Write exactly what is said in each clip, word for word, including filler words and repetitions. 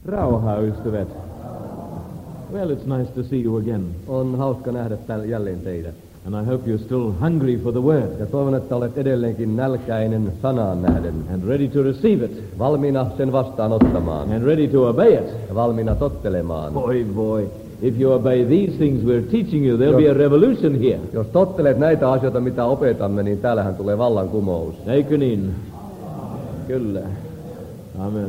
Rauhaa, ystävät. Well, it's nice to see you again. On hauska nähdä täällä jälleen teidät. And I hope you're still hungry for the word. Ja toivon, että olet edelleenkin nälkäinen sanaan nähden. And ready to receive it. Valmiina sen vastaanottamaan. And ready to obey it. Ja valmiina tottelemaan. Boy, boy. If you obey these things we're teaching you, there'll be a revolution here. Jos tottelet näitä asioita, mitä opetamme, niin täällähän tulee vallankumous. Eikö niin? Kyllä. Amen.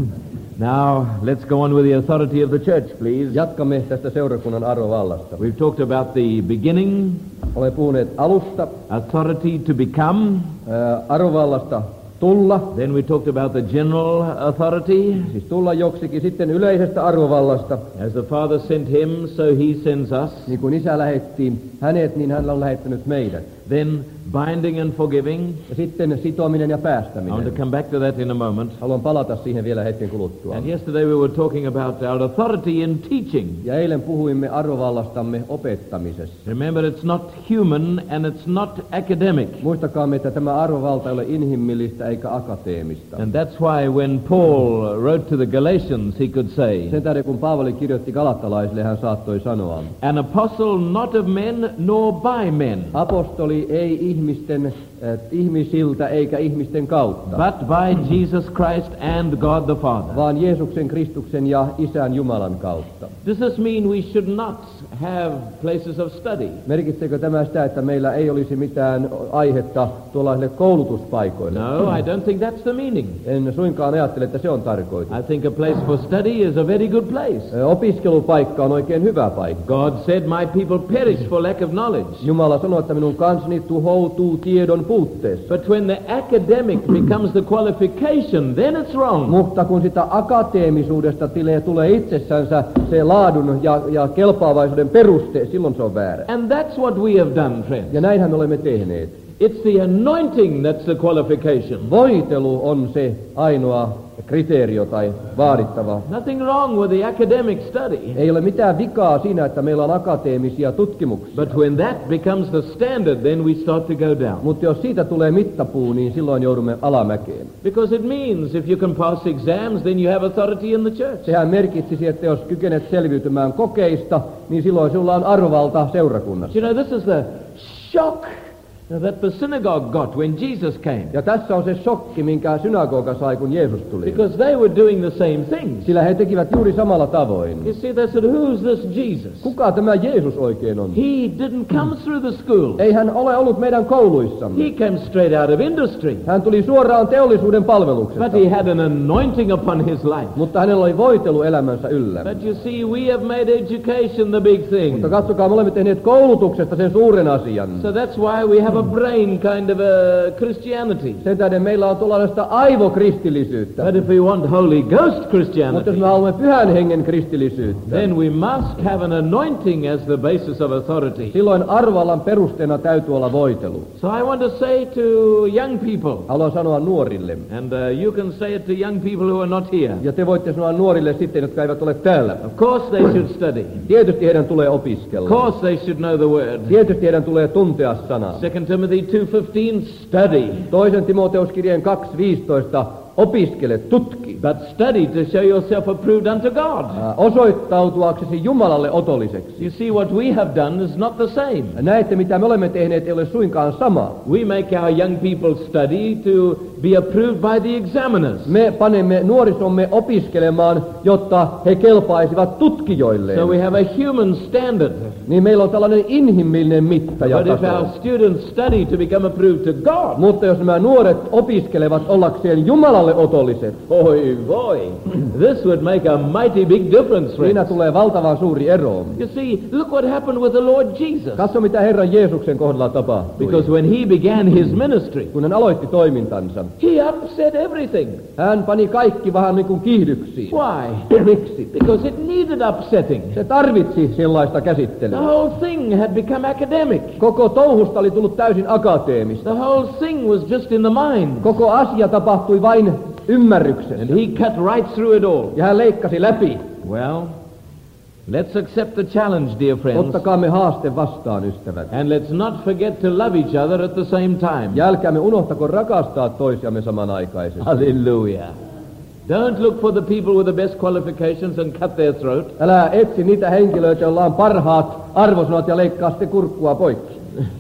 Now, let's go on with the authority of the church, please. Jatkamme tästä seurakunnan arvovallasta. We've talked about the beginning. Olemme puhuneet alusta. Authority to become. Ää, arvovallasta tulla. Then we talked about the general authority. Siis tulla joksikin. Sitten yleisestä arvovallasta. As the Father sent him, so he sends us. Niin kuin Isä lähetti hänet, niin hän on lähettänyt meidät. Then binding and forgiving. Ja sitten sitominen ja I päästäminen. want to come back to that in a moment. Haluan palata siihen vielä hetken kuluttua. And yesterday we were talking about our authority in teaching. Ja eilen puhuimme arvovallastamme opettamisessa. Remember, it's not human and it's not academic. Muistakaamme, että tämä arvovalta ei ole inhimillistä eikä akateemista. And that's why when Paul wrote to the Galatians, he could say, Sen tähden kun Paavali kirjoitti galattalaisille, hän saattoi sanoa, an apostle not of men nor by men, apostoli ei ihmisten, äh, ihmisiltä eikä ihmisten kautta, but by Jesus Christ and God the Father. vaan Jeesuksen Kristuksen ja Isän Jumalan kautta. Does this mean we should not have places of study? Merkitseekö tämä sitä, että meillä ei olisi mitään aihetta tuollaisille koulutuspaikoille? No, I don't think that's the meaning. En suinkaan ajattele, että se on tarkoitus. I think a place for study is a very good place. Ö, Opiskelupaikka on oikein hyvä paikka. God said, my people perish for lack of knowledge. Jumala sanoi, että minun kansani tuhoutuu tiedon puutteessa. But when the academic becomes the qualification, then it's wrong. Mutta kun sitä akateemisuudesta tulee, tulee itsessänsä se laadun ja, ja kelpaavaisuuden peruste, silloin se on väärä. And that's what we have done, friends. Ja näinhän me olemme tehneet. It's the anointing that's the qualification. Voitelu on se ainoa kriteerio tai vaadittava. Nothing wrong with the academic study. Ei ole mitään vikaa siinä, että meillä on akateemisia tutkimuksia. But when that becomes the standard, then we start to go down. Mutta jos siitä tulee mittapuu, niin silloin joudumme alamäkeen. Because it means if you can pass exams, then you have authority in the church. Sehän merkitsisi, että jos kykenet selviytymään kokeista, niin silloin sinulla on arvovalta seurakunnassa. You know, this is the shock that the synagogue got when Jesus came. Ja tässä on se shokki, minkä synagoga sai, kun Jeesus tuli. Because they were doing the same things. Sillä he tekivät juuri samalla tavoin. You see, they said, who's this Jesus? Kuka tämä Jeesus oikein on? He didn't come through the school. Ei hän ole ollut meidän kouluissamme. He came straight out of industry. Hän tuli suoraan teollisuuden palveluksesta. But he had an anointing upon his life. Mutta hänellä oli voitelu elämänsä yllä. But you see, we have made education the big thing. Mutta katsokaa, me olemme tehneet koulutuksesta sen suuren asian. So that's why we have a brain kind of a Christianity. Sen tähden meillä on tuollaista aivokristillisyyttä. But if we want Holy Ghost Mutta Christianity, jos me haluamme pyhän hengen kristillisyyttä, then we must have an anointing as the basis of authority. silloin arvallan perusteena täytyy olla voitelu. So I want to say to young people, Haluan sanoa nuorille. and uh, you can say it to young people who are not here. Ja te voitte sanoa nuorille sitten, jotka eivät ole täällä. Of course they should study. Tietysti heidän tulee Of opiskella. course they should know the word. Tietysti heidän tulee tuntea sanaa. Second Timothy two fifteen, study. Toisen Timoteuskirjeen kaksi viisitoista, opiskele, tutki. But study to show yourself approved unto God. Ää, Osoittautuaksesi Jumalalle otolliseksi. You see, what we have done is not the same. Näette, mitä me olemme tehneet, ei ole suinkaan sama. We make our young people study to be approved by the examiners. Me panemme nuorisomme opiskelemaan, jotta he kelpaisivat tutkijoille. So we have a human standard. Niin meillä on tällainen inhimillinen mitta ja But if taso. our students study to become approved to God, Mutta jos nämä nuoret opiskelevat ollakseen Jumalalle otolliset, boy, boy, this would make a mighty big difference, siinä friends. tulee valtavan suuri ero. You see, look what happened with the Lord Jesus. Katso, mitä Herran Jeesuksen kohdalla tapahtui. Because when he began his ministry, Kun hän aloitti toimintansa, he upset everything. hän pani kaikki vähän niin kuin kiihdyksiin. Why? Miksi? Because it needed upsetting. Se tarvitsi sellaista The käsittelyä. whole thing had become academic. Koko touhusta oli tullut täysin akateemista. The whole thing was just in the mind. Koko asia tapahtui vain ymmärryksessä. And he cut right through it all. Ja hän leikkasi läpi. Well, let's accept the challenge, dear friends. Ottakaamme haaste vastaan, ystävät. And let's not forget to love each other at the same time. Ja älkäämme unohtako rakastaa toisiamme samanaikaisesti. Hallelujah. Don't look for the people with the best qualifications and cut their throat. Älä etsi niitä henkilöitä, joilla on parhaat arvosanat ja leikkaa sitten kurkkua poikki.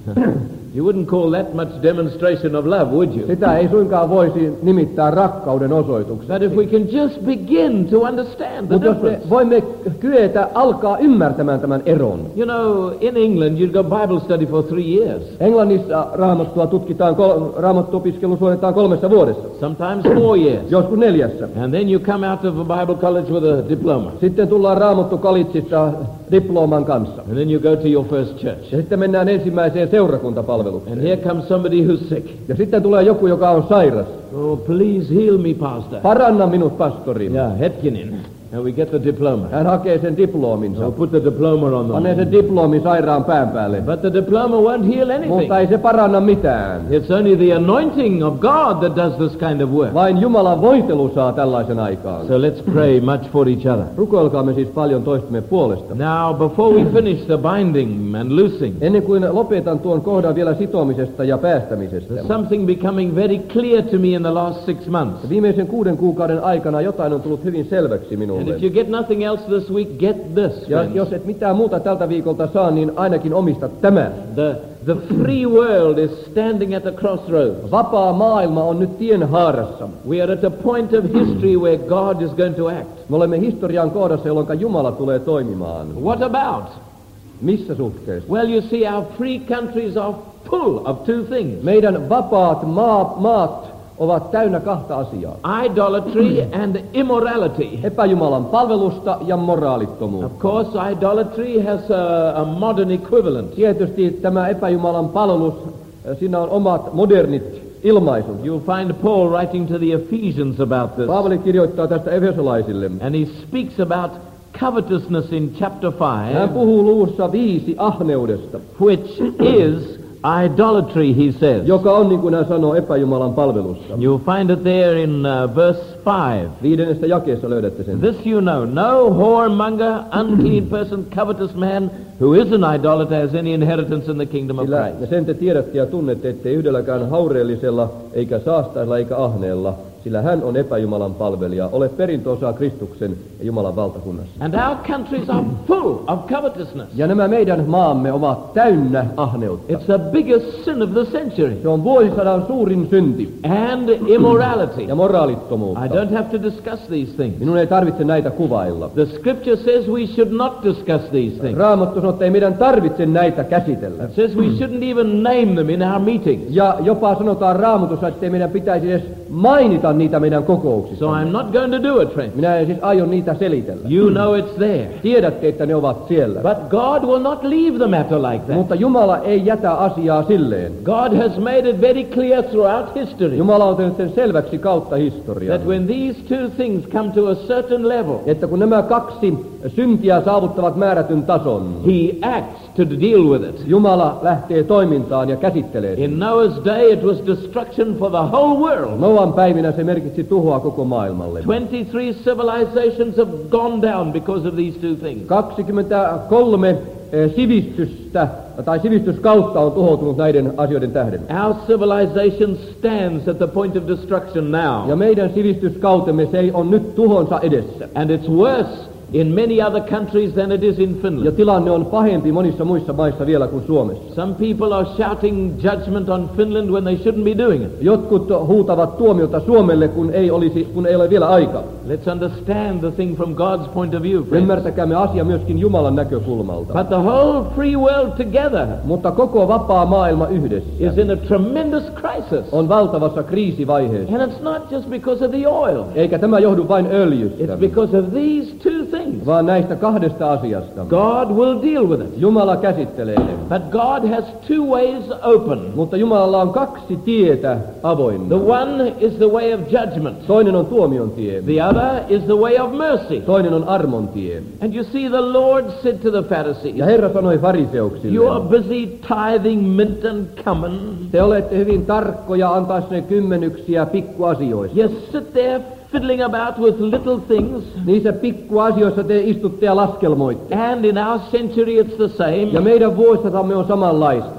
You wouldn't call that much demonstration of love, would you? Sitä ei suinkaan voisi nimittää rakkauden osoitukseksi. But if we can just begin to understand the Mutta jos me difference. voimme kyetä alkaa ymmärtämään tämän eron. You know, in England you'd go Bible study for three years. Englannissa raamattua tutkitaan, kol- raamattuopiskelu suoritetaan kolmessa vuodessa. Sometimes four years. Joskus neljässä. And then you come out of a Bible college with a diploma. Sitten tullaan raamattukalitsista diploman kanssa. And then you go to your first church. Ja sitten mennään ensimmäiseen seurakuntapalvelukseen. And here comes somebody who's sick. Ja sitten tulee joku, joka on sairas. Oh, please heal me, pastor. Paranna minut, pastori. Yeah, Hetkinen. And we get the diploma. Hän hakee sen diplominsa. So put the diploma on the Panee sen diplomin sairaan pään päälle. But the diploma won't heal anything. Mutta ei se paranna mitään. It's only the anointing of God that does this kind of work. Vain Jumalan voitelu saa tällaisen aikaan. So let's pray much for each other. Rukoilkaamme siis paljon toistemme puolesta. Now, before we finish the binding and loosing, Ennen kuin lopetan tuon kohdan vielä sitomisesta ja päästämisestä. there's something becoming very clear to me in the last six months. Viimeisen kuuden kuukauden aikana jotain on tullut hyvin selväksi And minulle. if you get nothing else this week, get this. Ja friends. jos et mitään muuta tältä viikolta saa, niin ainakin omista tämä. The, the free world is standing at the crossroads. Vapaa maailma on nyt tien haarassa. We are at a point of history where God is going to act. Me olemme historian kohdassa, jolloin Jumala tulee toimimaan. What about? Missä suhteessa? Well, you see, our free countries are full of two things. Meidän vapaat maa, maat ovat täynnä kahta asiaa. Idolatry and immorality. Epäjumalan palvelusta ja moraalittomuutta. Of course, idolatry has a, a modern equivalent. Tietysti tämä epäjumalan palvelus, siinä on omat modernit ilmaisut. You'll find Paul writing to the Ephesians about this. Paavali kirjoittaa tästä efesolaisille. And he speaks about covetousness in chapter Hän five, puhuu luvussa viisi ahneudesta, which is idolatry, he says. joka on, niin kuin hän sanoo, epäjumalan palvelusta. You'll find it there in uh, verse five. Viidennessä jakeessa löydätte sen. This you know, no whoremonger, unclean person, covetous man, who is an idolater, has any inheritance in the kingdom of Sillä, ja Christ. sen te tiedätte ja tunnette, ettei yhdelläkään haureellisella, eikä saastailla, eikä ahneella, sillä hän on epäjumalan palvelija, ole perintöosaa Kristuksen ja Jumalan valtakunnassa. And our countries are full of covetousness. Ja nämä meidän maamme ovat täynnä ahneutta. It's the biggest sin of the century. Se on vuosisadan suurin synti And immorality. ja moraalittomuutta. I don't have to discuss these things. Minun ei tarvitse näitä kuvailla. The scripture says we should not discuss these things. Raamattu sanoo, että ei meidän tarvitse näitä käsitellä. It says we shouldn't even name them in our meetings. Ja jopa sanotaan Raamatussa, että ei meidän pitäisi edes mainita niitä meidän kokouksissa. So I'm not going to do it, friends. Minä en siis aio niitä selitellä. You know it's there. Tiedätte, että ne ovat siellä. But God will not leave the matter like that. Mutta Jumala ei jätä asiaa silleen. God has made it very clear throughout history Jumala on tehnyt sen selväksi kautta historian. that when these two things come to a certain level, Että kun nämä kaksi syntiä saavuttavat määrätyn tason, He acts to deal with it. Jumala lähtee toimintaan ja käsittelee sen. In Noah's day it was destruction for the whole world. Noan päivinä se merkitsi tuhoa koko maailmalle. twenty-three civilizations have gone down because of these two things. kaksikymmentäkolme eh, sivistystä tai sivistyskautta on tuhoutunut näiden asioiden tähden. Our civilization stands at the point of destruction now. Ja meidän sivistyskautemme se on nyt tuhonsa edessä. And it's worse in many other countries than it is in Ja Finland. tilanne on pahempi monissa muissa maissa vielä kuin Suomessa. Some people are shouting judgment on Finland when they shouldn't be doing it. Jotkut huutavat tuomiota Suomelle, kun ei, olisi, kun ei ole vielä aika. Let's understand the thing from God's point of view, friends. Ymmärtäkäämme asia myöskin Jumalan näkökulmalta. But the whole free world together Mutta koko vapaa maailma yhdessä is in a tremendous crisis. on valtavassa kriisivaiheessa. And it's not just because of the oil. Eikä tämä johdu vain öljystä, It's because of these two things. vaan näistä kahdesta asiasta. God will deal with it. Jumala käsittelee ne. But God has two ways open. Mutta Jumalalla on kaksi tietä avoinna. The one is the way of judgment. Toinen on tuomion tie. The other is the way of mercy. Toinen on armon tie. And you see, the Lord said to the Pharisees, Ja Herra sanoi fariseuksille, you are busy tithing mint and cumin. te olette hyvin tarkkoja antaessanne kymmenyksiä pikkuasioista. You sit there fiddling about with little things. Niissä pikkuasioissa te istutte ja laskelmoitte. And in our century it's the same. Ja meidän vuosisatamme on samanlaista. We're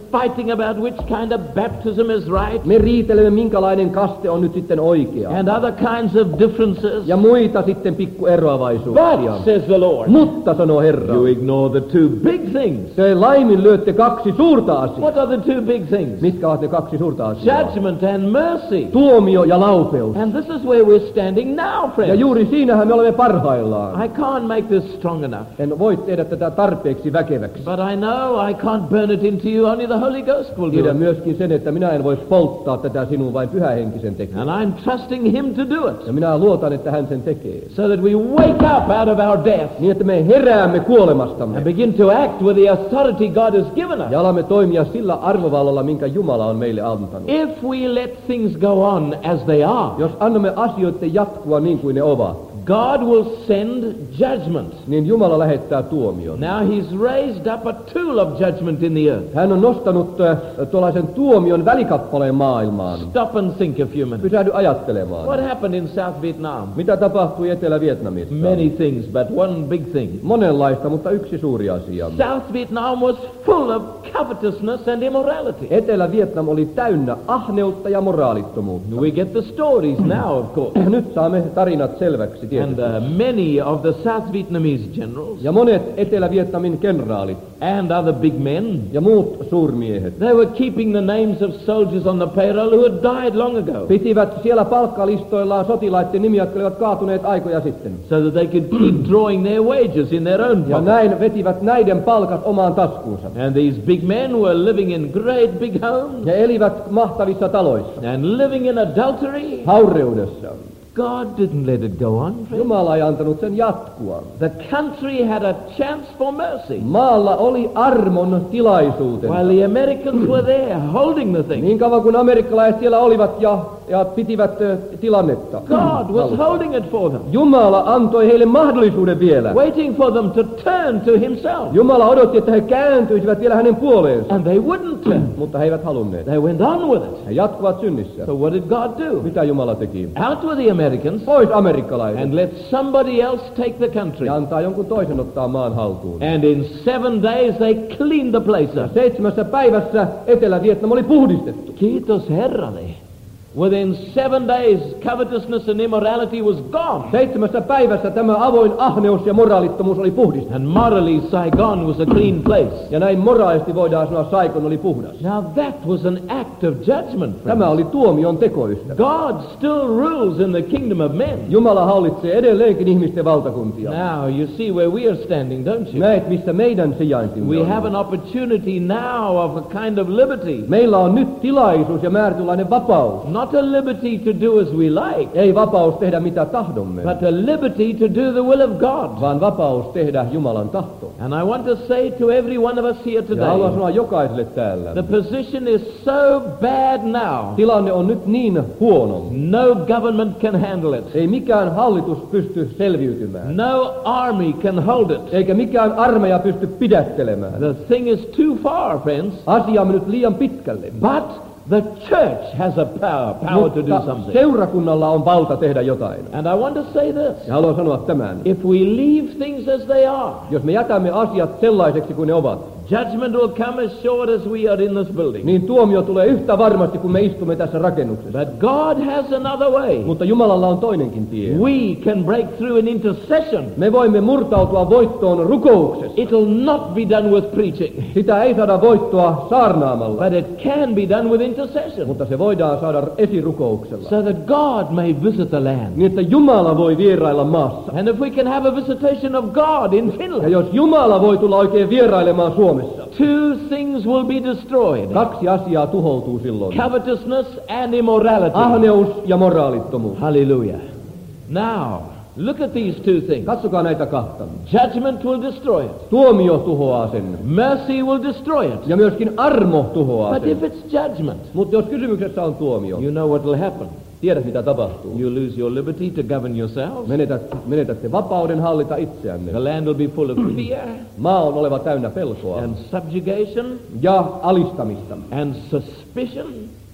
fighting about which kind of baptism is right. Me riitelemme, minkälainen kaste on nyt sitten oikea. And other kinds of differences. Ja muita sitten pikku eroavaisuuksia. But, says the Lord, Mutta, sanoo Herra, you ignore the two big things. te laiminlyötte kaksi suurta asiaa. What are the two big things? Mitkä ovat ne kaksi suurta asiaa? Judgment and mercy. Tuomio ja laupeus. And this is where we're standing now, Ja friends. juuri siinähän me olemme parhaillaan. I can't make this strong enough. En voi tehdä tätä tarpeeksi väkeväksi. But I know I can't burn it into you, only the Holy Ghost will do Tiedän it. myöskin sen, että minä en voi polttaa tätä sinun vain pyhähenkisen tekemään. And I'm trusting Him to do it. Ja minä luotan, että hän sen tekee. So that we wake up out of our death Niin, että me heräämme kuolemastamme. and begin to act with the authority God has given us. Ja alamme toimia sillä arvovallalla, minkä Jumala on meille antanut. If we let things go on as they are, Jos annamme asioiden jatkua niin kuin ne ovat, God will send judgment. niin Jumala lähettää tuomion. Now He's raised up a tool of judgment in the earth. Hän on nostanut äh, tuollaisen tuomion välikappaleen maailmaan. Stop and think a few minutes. Pysähdy ajattelemaan. What happened in South Vietnam? Mitä tapahtui Etelä-Vietnamissa? Many things, but one big thing. Monenlaista, mutta yksi suuri asia. South Vietnam was full of covetousness and immorality. Etelä-Vietnam oli täynnä ahneutta ja moraalittomuutta. We get the stories now, of course. Nyt saamme tarinat selväksi And tietysti. uh, many of the South Vietnamese generals Ja monet Etelä-Vietnamin kenraalit and other big men, ja muut suurmiehet they were keeping the names of soldiers on the payroll who had died long ago, pitivät siellä palkkalistoillaan sotilaiden nimiä, jotka olivat kaatuneet aikoja sitten. so that they could keep drawing their wages in their own Ja pocket. näin vetivät näiden palkat omaan taskuunsa. And these big men were living in great big homes Ja elivät mahtavissa taloissa, and living in adultery. haureudessa. God didn't let it go on, friends. Jumala ei antanut sen jatkua. The country had a chance for mercy, Maalla oli armon tilaisuutensa. while the Americans were there holding the thing. Niin kauan kuin amerikkalaiset siellä olivat ja, ja pitivät ö, tilannetta. God was holding it for them, Jumala antoi heille mahdollisuuden vielä. waiting for them to turn to Himself. Jumala odotti, että he kääntyisivät vielä hänen puoleensa, And they wouldn't turn. mutta he eivät halunneet. They went on with it. He jatkuvat synnissä. So what did God do? Mitä Jumala teki? Out with the Americans Pois amerikkalaiset and let somebody else take the country. ja antaa jonkun toisen ottaa maan haltuun. And in seven days they cleaned the place up. Seitsemässä päivässä Etelä-Vietnam oli puhdistettu. Kiitos Herralle. Within seven days, covetousness and immorality was gone. Seitsemässä päivässä tämä avoin ahneus ja moraalittomuus oli puhdistettu. And morally, Saigon was a clean place. Ja näin moraalisti voidaan sanoa, Saigon oli puhdas. Now that was an act of judgment, Tämä friends. oli tuomion tekoystä. God still rules in the kingdom of men. Jumala hallitsee edelleenkin ihmisten valtakuntia. Now you see where we are standing, don't you? Näet, missä meidän sijaintimme We on. have an opportunity now of a kind of liberty. Meillä on nyt tilaisuus ja määrätynlainen vapaus. Not a liberty to do as we like, Ei vapaus tehdä mitä tahdomme, but a liberty to do the will of God. vaan vapaus tehdä Jumalan tahto. And I want to say to every one of us here Ja haluan today, sanoa jokaiselle täällä. the position is so bad now, Tilanne on nyt niin huono. no government can handle it. Ei mikään hallitus pysty selviytymään. No army can hold it. Eikä mikään armeija pysty pidättelemään. The thing is too far, friends. Asia on mennyt liian pitkälle. But the church has a power, power to do Mutta something. seurakunnalla on valta tehdä jotain. And I want to say this. Ja haluan sanoa tämän. If we leave things as they are, Jos me jätämme asiat sellaiseksi kuin ne ovat, judgment will come as sure as we are in this building. niin tuomio tulee yhtä varmasti, kun me istumme tässä rakennuksessa. But God has another way. Mutta Jumalalla on toinenkin tie. We can break through in intercession. Me voimme murtautua voittoon rukouksessa. It'll not be done with preaching, Sitä ei saada voittoa saarnaamalla, but it can be done with intercession, mutta se voidaan saada esirukouksella. so that God may visit the land. Niin, että Jumala voi vierailla maassa. And if we can have a visitation of God in Ja Finland, jos Jumala voi tulla oikein vierailemaan Suomessa, two things will be destroyed: kaksi asiaa tuhoutuu silloin. covetousness and immorality. Ahneus ja moraalittomuus. Hallelujah. Now, look at these two things. Katsokaa näitä kahta. Judgment will destroy it. Tuomio tuhoaa sen. Mercy will destroy it. Ja myöskin armo tuhoaa But sen. if it's judgment, Mutta jos kysymyksessä on tuomio, you know what will happen. tiedät mitä tapahtuu. You lose your liberty to govern yourselves. Menetät, menetätte vapauden hallita itseänne. The land will be full of fear Maa on oleva täynnä pelkoa and subjugation ja alistamista and suspicion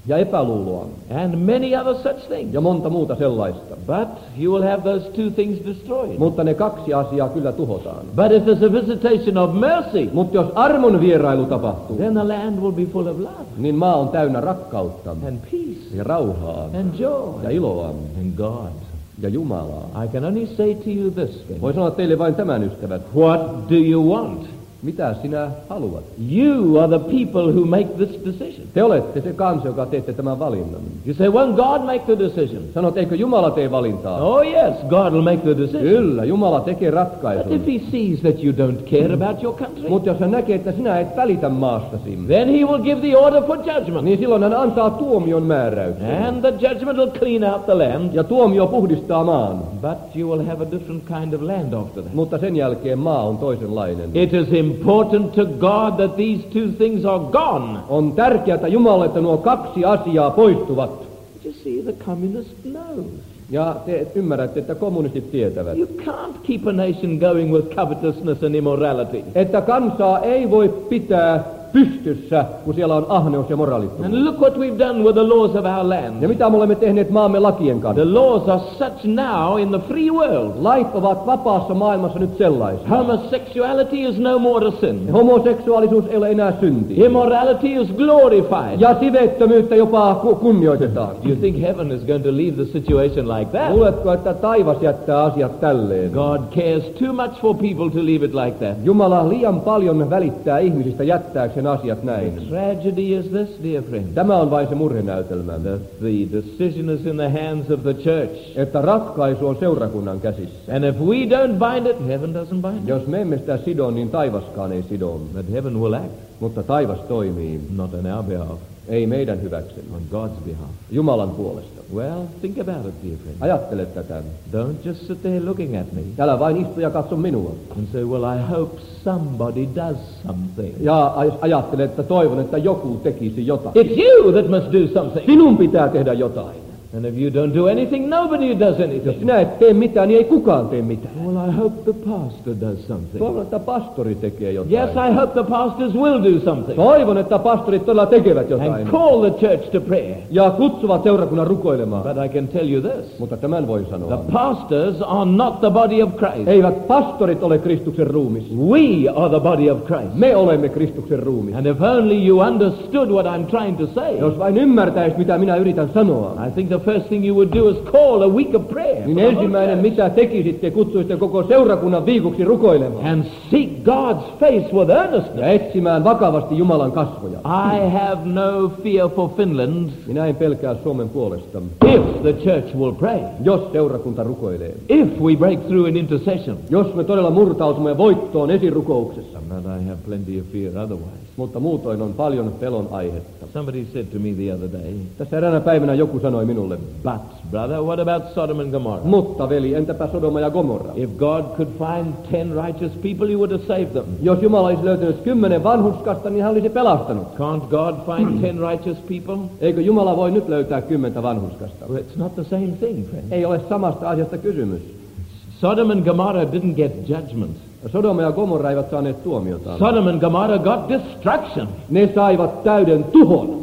ja epäluuloa and many other such things. ja monta muuta sellaista. But you will have those two things destroyed. Mutta ne kaksi asiaa kyllä tuhotaan. But if there's a visitation of mercy, Mutta jos armon vierailu tapahtuu, then the land will be full of love niin maa on täynnä rakkautta and peace ja rauhaa and joy ja iloa and God. ja Jumalaa. I can only say to you this, friend. Voi sanoa teille vain tämän, ystävät. What do you want? Mitä sinä haluat? You are the people who make this decision. Te olette se kansa, joka teette tämän valinnan. You say, won't God make the decision? Sanot, eikö Jumala tee valintaa? Oh yes, God will make the decision. Kyllä, Jumala tekee But ratkaisun. if he sees that you don't care about your country, Mutta jos hän näkee, että sinä et välitä maastasi, then he will give the order for judgment. niin silloin hän antaa tuomion määräyksen. And the judgment will clean out the land. Ja tuomio puhdistaa maan. But you will have a different kind of land after that. Mutta sen jälkeen maa on toisenlainen. It is important to God that these two things are gone. On tärkeää Jumalalle, että nuo kaksi asiaa poistuvat. You see, the communist knows. Ja te ymmärrätte, että kommunistit tietävät, You can't keep a nation going with covetousness and immorality. että kansaa ei voi pitää pystyssä, kun siellä on ahneus ja moraalittomuus. And look what we've done with the laws of our land. Ja mitä me olemme tehneet maamme lakien kanssa? The laws are such now in the free world. Lait ovat vapaassa maailmassa nyt sellaisia. Homosexuality is no more a sin. Homoseksuaalisuus ei ole enää synti. Immorality is glorified. Ja siveettömyyttä jopa ku- kunnioitetaan. Do you think heaven is going to leave the situation like that? Luuletko, että taivas jättää asiat tälleen? God cares too much for people to leave it like that. Jumala liian paljon välittää ihmisistä jättääkseen asiat näin. Tragedy is this, dear friend. Tämä on vain se murhenäytelmä, That the decision is in the hands of the church. että ratkaisu on seurakunnan käsissä. And if we don't bind it, heaven doesn't bind it. Jos me emme sitä sido, niin taivaskaan ei sido. But heaven will act, Mutta taivas toimii, not on our behalf, ei meidän hyväksemme, on God's behalf. Jumalan puolesta. Well, think about it, dear friend. Ajattele tätä. Don't just sit there looking at me Älä vain istu ja katso minua. and say, well, I hope somebody does something. Ja aj- ajattele, että toivon, että joku tekisi jotain. It's you that must do something. Sinun pitää tehdä jotain. And if you don't do anything, nobody does Jos anything. sinä et tee mitään, niin ei kukaan tee mitään. Well, I hope the pastor does something. Toivon, että pastori tekee jotain. Yes, I hope the pastors will do something. Toivon, että pastorit todella tekevät And jotain. call the church to prayer. Ja kutsuvat seurakunnan rukoilemaan. But I can tell you this. Mutta tämän voi sanoa. The pastors are not the body of Christ. Eivät pastorit ole Kristuksen ruumis. We are the body of Christ. Me olemme Kristuksen ruumis. And if only you understood what I'm trying to say, Jos vain ymmärtäisit, mitä minä yritän sanoa, I think the first thing you would do is call a week of prayer. niin for the whole ensimmäinen church. mitä tekisitte, kutsuisitte koko seurakunnan viikoksi rukoilemaan. And seek God's face with earnestness. Ja etsimään vakavasti Jumalan kasvoja. I have no fear for Finland Minä en pelkää Suomen puolesta, if the church will pray. jos seurakunta rukoilee. If we break through in intercession. Jos me todella murtautumme voittoon esirukouksessa. But I have plenty of fear otherwise. Mutta muutoin on paljon pelon aihetta. Somebody said to me the other day, Tässä eräänä päivänä joku sanoi minulle, but brother, what about Sodom and Gomorrah? mutta veli, entäpä Sodoma ja Gomorra? If God could find ten righteous people, he would have saved them. Jos Jumala olisi löytänyt kymmenen vanhurskasta, niin hän olisi pelastanut. Can't God find ten righteous people? Eikö Jumala voi nyt löytää kymmentä vanhurskasta? Well, it's not the same thing, friend. Ei ole samasta asiasta kysymys. Sodom and Gomorrah didn't get judgment. Sodoma ja Gomorra eivät saaneet tuomiota. Sodom and Gomorrah got destruction. Ne saivat täyden tuhon.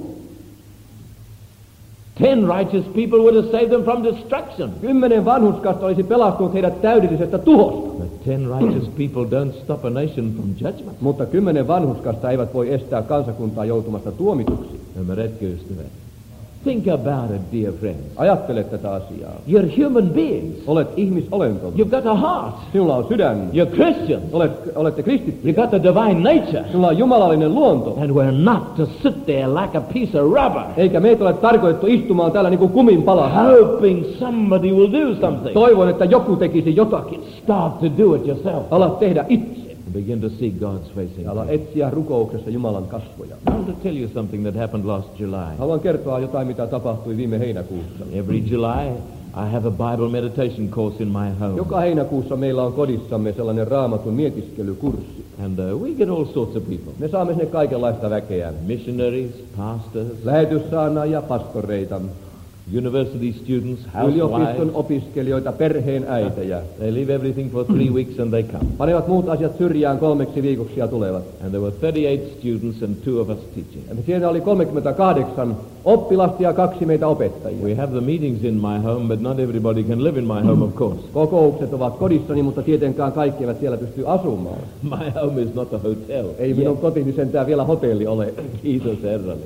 Ten righteous people would have saved them from destruction. Kymmenen vanhurskasta olisi pelastanut heidät täydellisestä tuhosta. But ten righteous people don't stop a nation from judgment. Mutta kymmenen vanhurskasta eivät voi estää kansakuntaa joutumasta tuomituksi. Ymmärrätkö, ystävät? Think about it, dear friends. Ajattele tätä asiaa. You're human beings. Olet ihmisolento. You've got a heart. Sinulla on sydän. You're Christians. Olet, olette kristitty. You've got a divine nature. Sinulla on jumalallinen luonto. And we're not to sit there like a piece of rubber, Eikä meitä ole tarkoitettu istumaan täällä niin kuin kumin palassa. hoping somebody will do something. Toivon, että joku tekisi jotakin. Start to do it yourself. Ala tehdä itse. And begin to seek God's face in Ala prayer. etsiä rukouksessa Jumalan kasvoja. I want to tell you something that happened last July. Haluan kertoa jotain, mitä tapahtui viime heinäkuussa. Every July, I have a Bible meditation course in my home. Joka heinäkuussa meillä on kodissamme sellainen raamatun mietiskelykurssi. And uh, we get all sorts of people. Me saamme sinne kaikenlaista väkeä. Missionaries, pastors, Lähetyssaarnaajia ja pastoreita. university students, yliopiston housewives. opiskelijoita, perheen äitejä. They leave everything for three weeks and they come. Panevat muut asiat syrjään kolmeksi viikoksi ja tulevat. And there were thirty-eight students and two of us teaching. Ja siellä oli kolmekymmentäkahdeksan oppilasta ja kaksi meitä opettajia. We have the meetings in my home, but not everybody can live in my home, of course. Kokoukset ovat kodissani, mutta tietenkään kaikki eivät siellä pysty asumaan. My home is not a hotel. Ei minun kotini sentään vielä hotelli ole. Kiitos Herralle.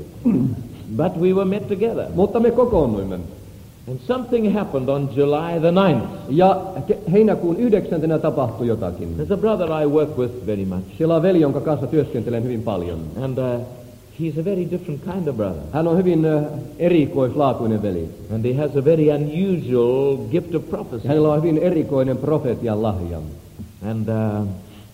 But we were met together. Mutta me kokoonnuimme. And something happened on July the ninth. Ja heinäkuun yhdeksäntenä tapahtui jotakin. There's a brother I work with very much. Siellä on veli, jonka kanssa työskentelen hyvin paljon. And uh, he's a very different kind of brother. Hän on hyvin uh, erikoislaatuinen veli. And he has a very unusual gift of prophecy. Hänellä on hyvin erikoinen profetian lahja. And uh,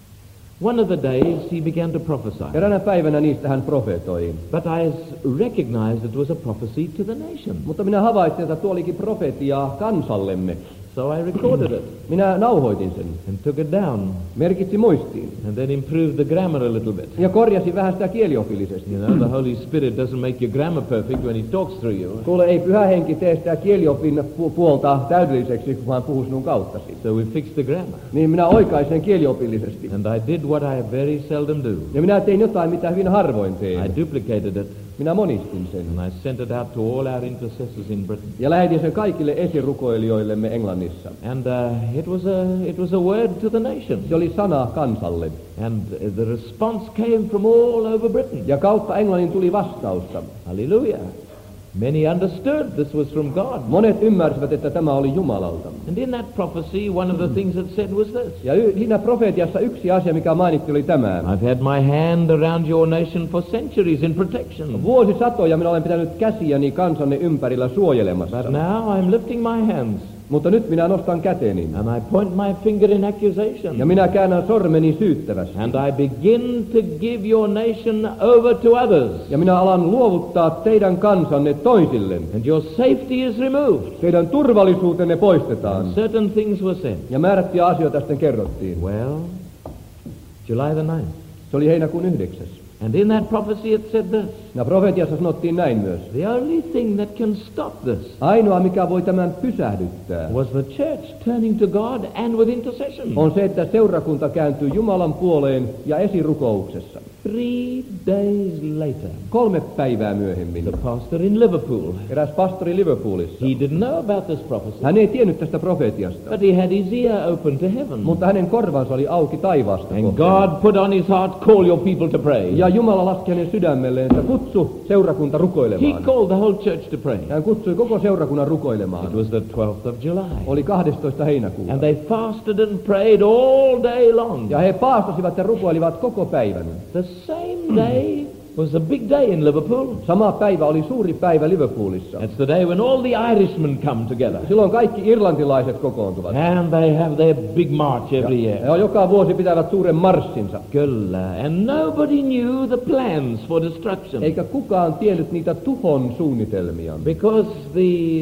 one of the days he began to prophesy. Eräänä päivänä niistä hän profetoi. But I recognized it was a prophecy to the nation. Mutta minä havaitsin, että tuo olikin profetiaa kansallemme. So I recorded it. Minä nauhoitin sen. And took it down. Merkitsin muistiin. And then improved the grammar a little bit. Ja korjasin vähän sitä kieliopillisesti. You know, the Holy Spirit doesn't make your grammar perfect when he talks through you. Kuule, ei Pyhä Henki tee sitä kieliopin pu- puolta täydelliseksi, kun hän puhuu sinun kauttasi. So we fixed the grammar. Niin minä oikaisen kieliopillisesti. And I did what I very seldom do. Ja minä tein jotain, mitä hyvin harvoin I teen. duplicated it. Minä monistin sen. And I sent it out to all our intercessors in Britain. Ja lähetin sen kaikille esirukoilijoillemme Englannissa. And uh, it was a it was a word to the nation. Se oli sana kansalle. And uh, the response came from all over Britain. Ja kautta Englannin tuli vastausta. Hallelujah. Many understood this was from God. Monet ymmärsivät, että tämä oli Jumalalta. And in that prophecy, one of the things it said was this. Ja y- siinä profetiassa yksi asia, mikä mainittiin, oli tämä. I've had my hand around your nation for centuries in protection. Vuosisatoja minä olen pitänyt käsiäni kansanne ympärillä suojelemassa. But now I'm lifting my hands. Mutta nyt minä nostan käteni. And I point my finger in accusation. Ja minä käännän sormeni syyttävästi. And I begin to give your nation over to others. Ja minä alan luovuttaa teidän kansanne toisille. And your safety is removed. Teidän turvallisuutenne poistetaan. And certain things were said. Ja määrättyjä asioita sitten kerrottiin. Well, July the ninth. Se oli heinäkuun yhdeksäs. And in that prophecy it said this. Ja profetiassa sanottiin näin myös. The only thing that can stop this Ainoa, mikä voi tämän pysähdyttää, was the church turning to God and with intercession. on se, että seurakunta kääntyy Jumalan puoleen ja esirukouksessa. Three days later, Kolme päivää myöhemmin. the pastor in Liverpool, Eräs pastori Liverpoolissa. he didn't know about this prophecy, Hän ei tiennyt tästä profetiasta, but he had his ear open to heaven. mutta hänen korvansa oli auki taivaasta And kohden. God put on his heart, call your people to pray. Ja Jumala laski hänen sydämelleen, että kutsu seurakunta He rukoilemaan. called the whole church to pray. Hän kutsui koko seurakunnan rukoilemaan. It was the twelfth of July. Oli kahdestoista heinäkuuta. And they fasted and prayed all day long. Ja he paastasivat ja rukoilivat koko päivän. The same day was a big day in Liverpool. Sama päivä oli suuri päivä Liverpoolissa. That's the day when all the Irishmen come together. Silloin kaikki irlantilaiset kokoontuvat. And they have their big march every year. Ja joka vuosi pitävät suuren marssinsa. Kyllä. And nobody knew the plans for destruction. Eikä kukaan tiennyt niitä tuhon suunnitelmia. Because the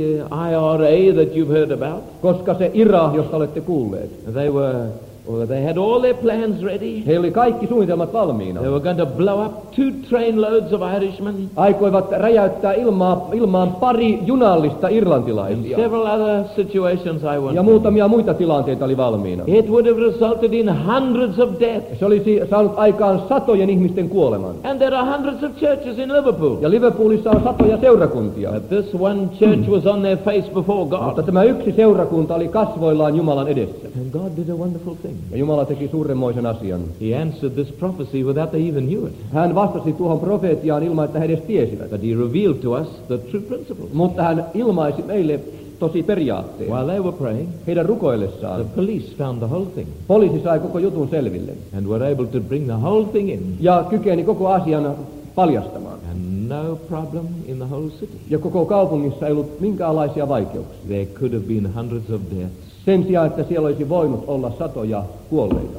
I R A that you've heard about, Koska se I R A, josta olette kuulleet, they were, well, they had all their plans ready. he oli kaikki suunnitelmat valmiina. They were going to blow up two trainloads of Irishmen Aikoivat räjäyttää ilmaa, ilmaan pari junallista and irlantilaisia. several other situations I Ja won't. muutamia muita tilanteita oli valmiina. It would have resulted in hundreds of deaths. Se olisi saanut aikaan satojen ihmisten kuoleman. And there are hundreds of churches in Liverpool. Ja Liverpoolissa on satoja seurakuntia. But this one church was on their face before Mutta God. tämä yksi seurakunta oli kasvoillaan Jumalan edessä. And God did a wonderful thing. Ja Jumala teki suuremmoisen asian. He answered this prophecy without they even knew it. Hän vastasi tuohon profeetiaan ilman, että he edes tiesivät. But he revealed to us the true principles. Mutta hän ilmaisi meille tosi periaatteen. While they were praying, Heidän the rukoillessaan police found the whole thing poliisi sai koko jutun selville. and were able to bring the whole thing in. Ja kykeni koko asian paljastamaan. And no problem in the whole city. Ja koko kaupungissa ei ollut minkäänlaisia vaikeuksia. There could have been hundreds of deaths. Sen sijaan, että siellä olisi voinut olla satoja kuolleita.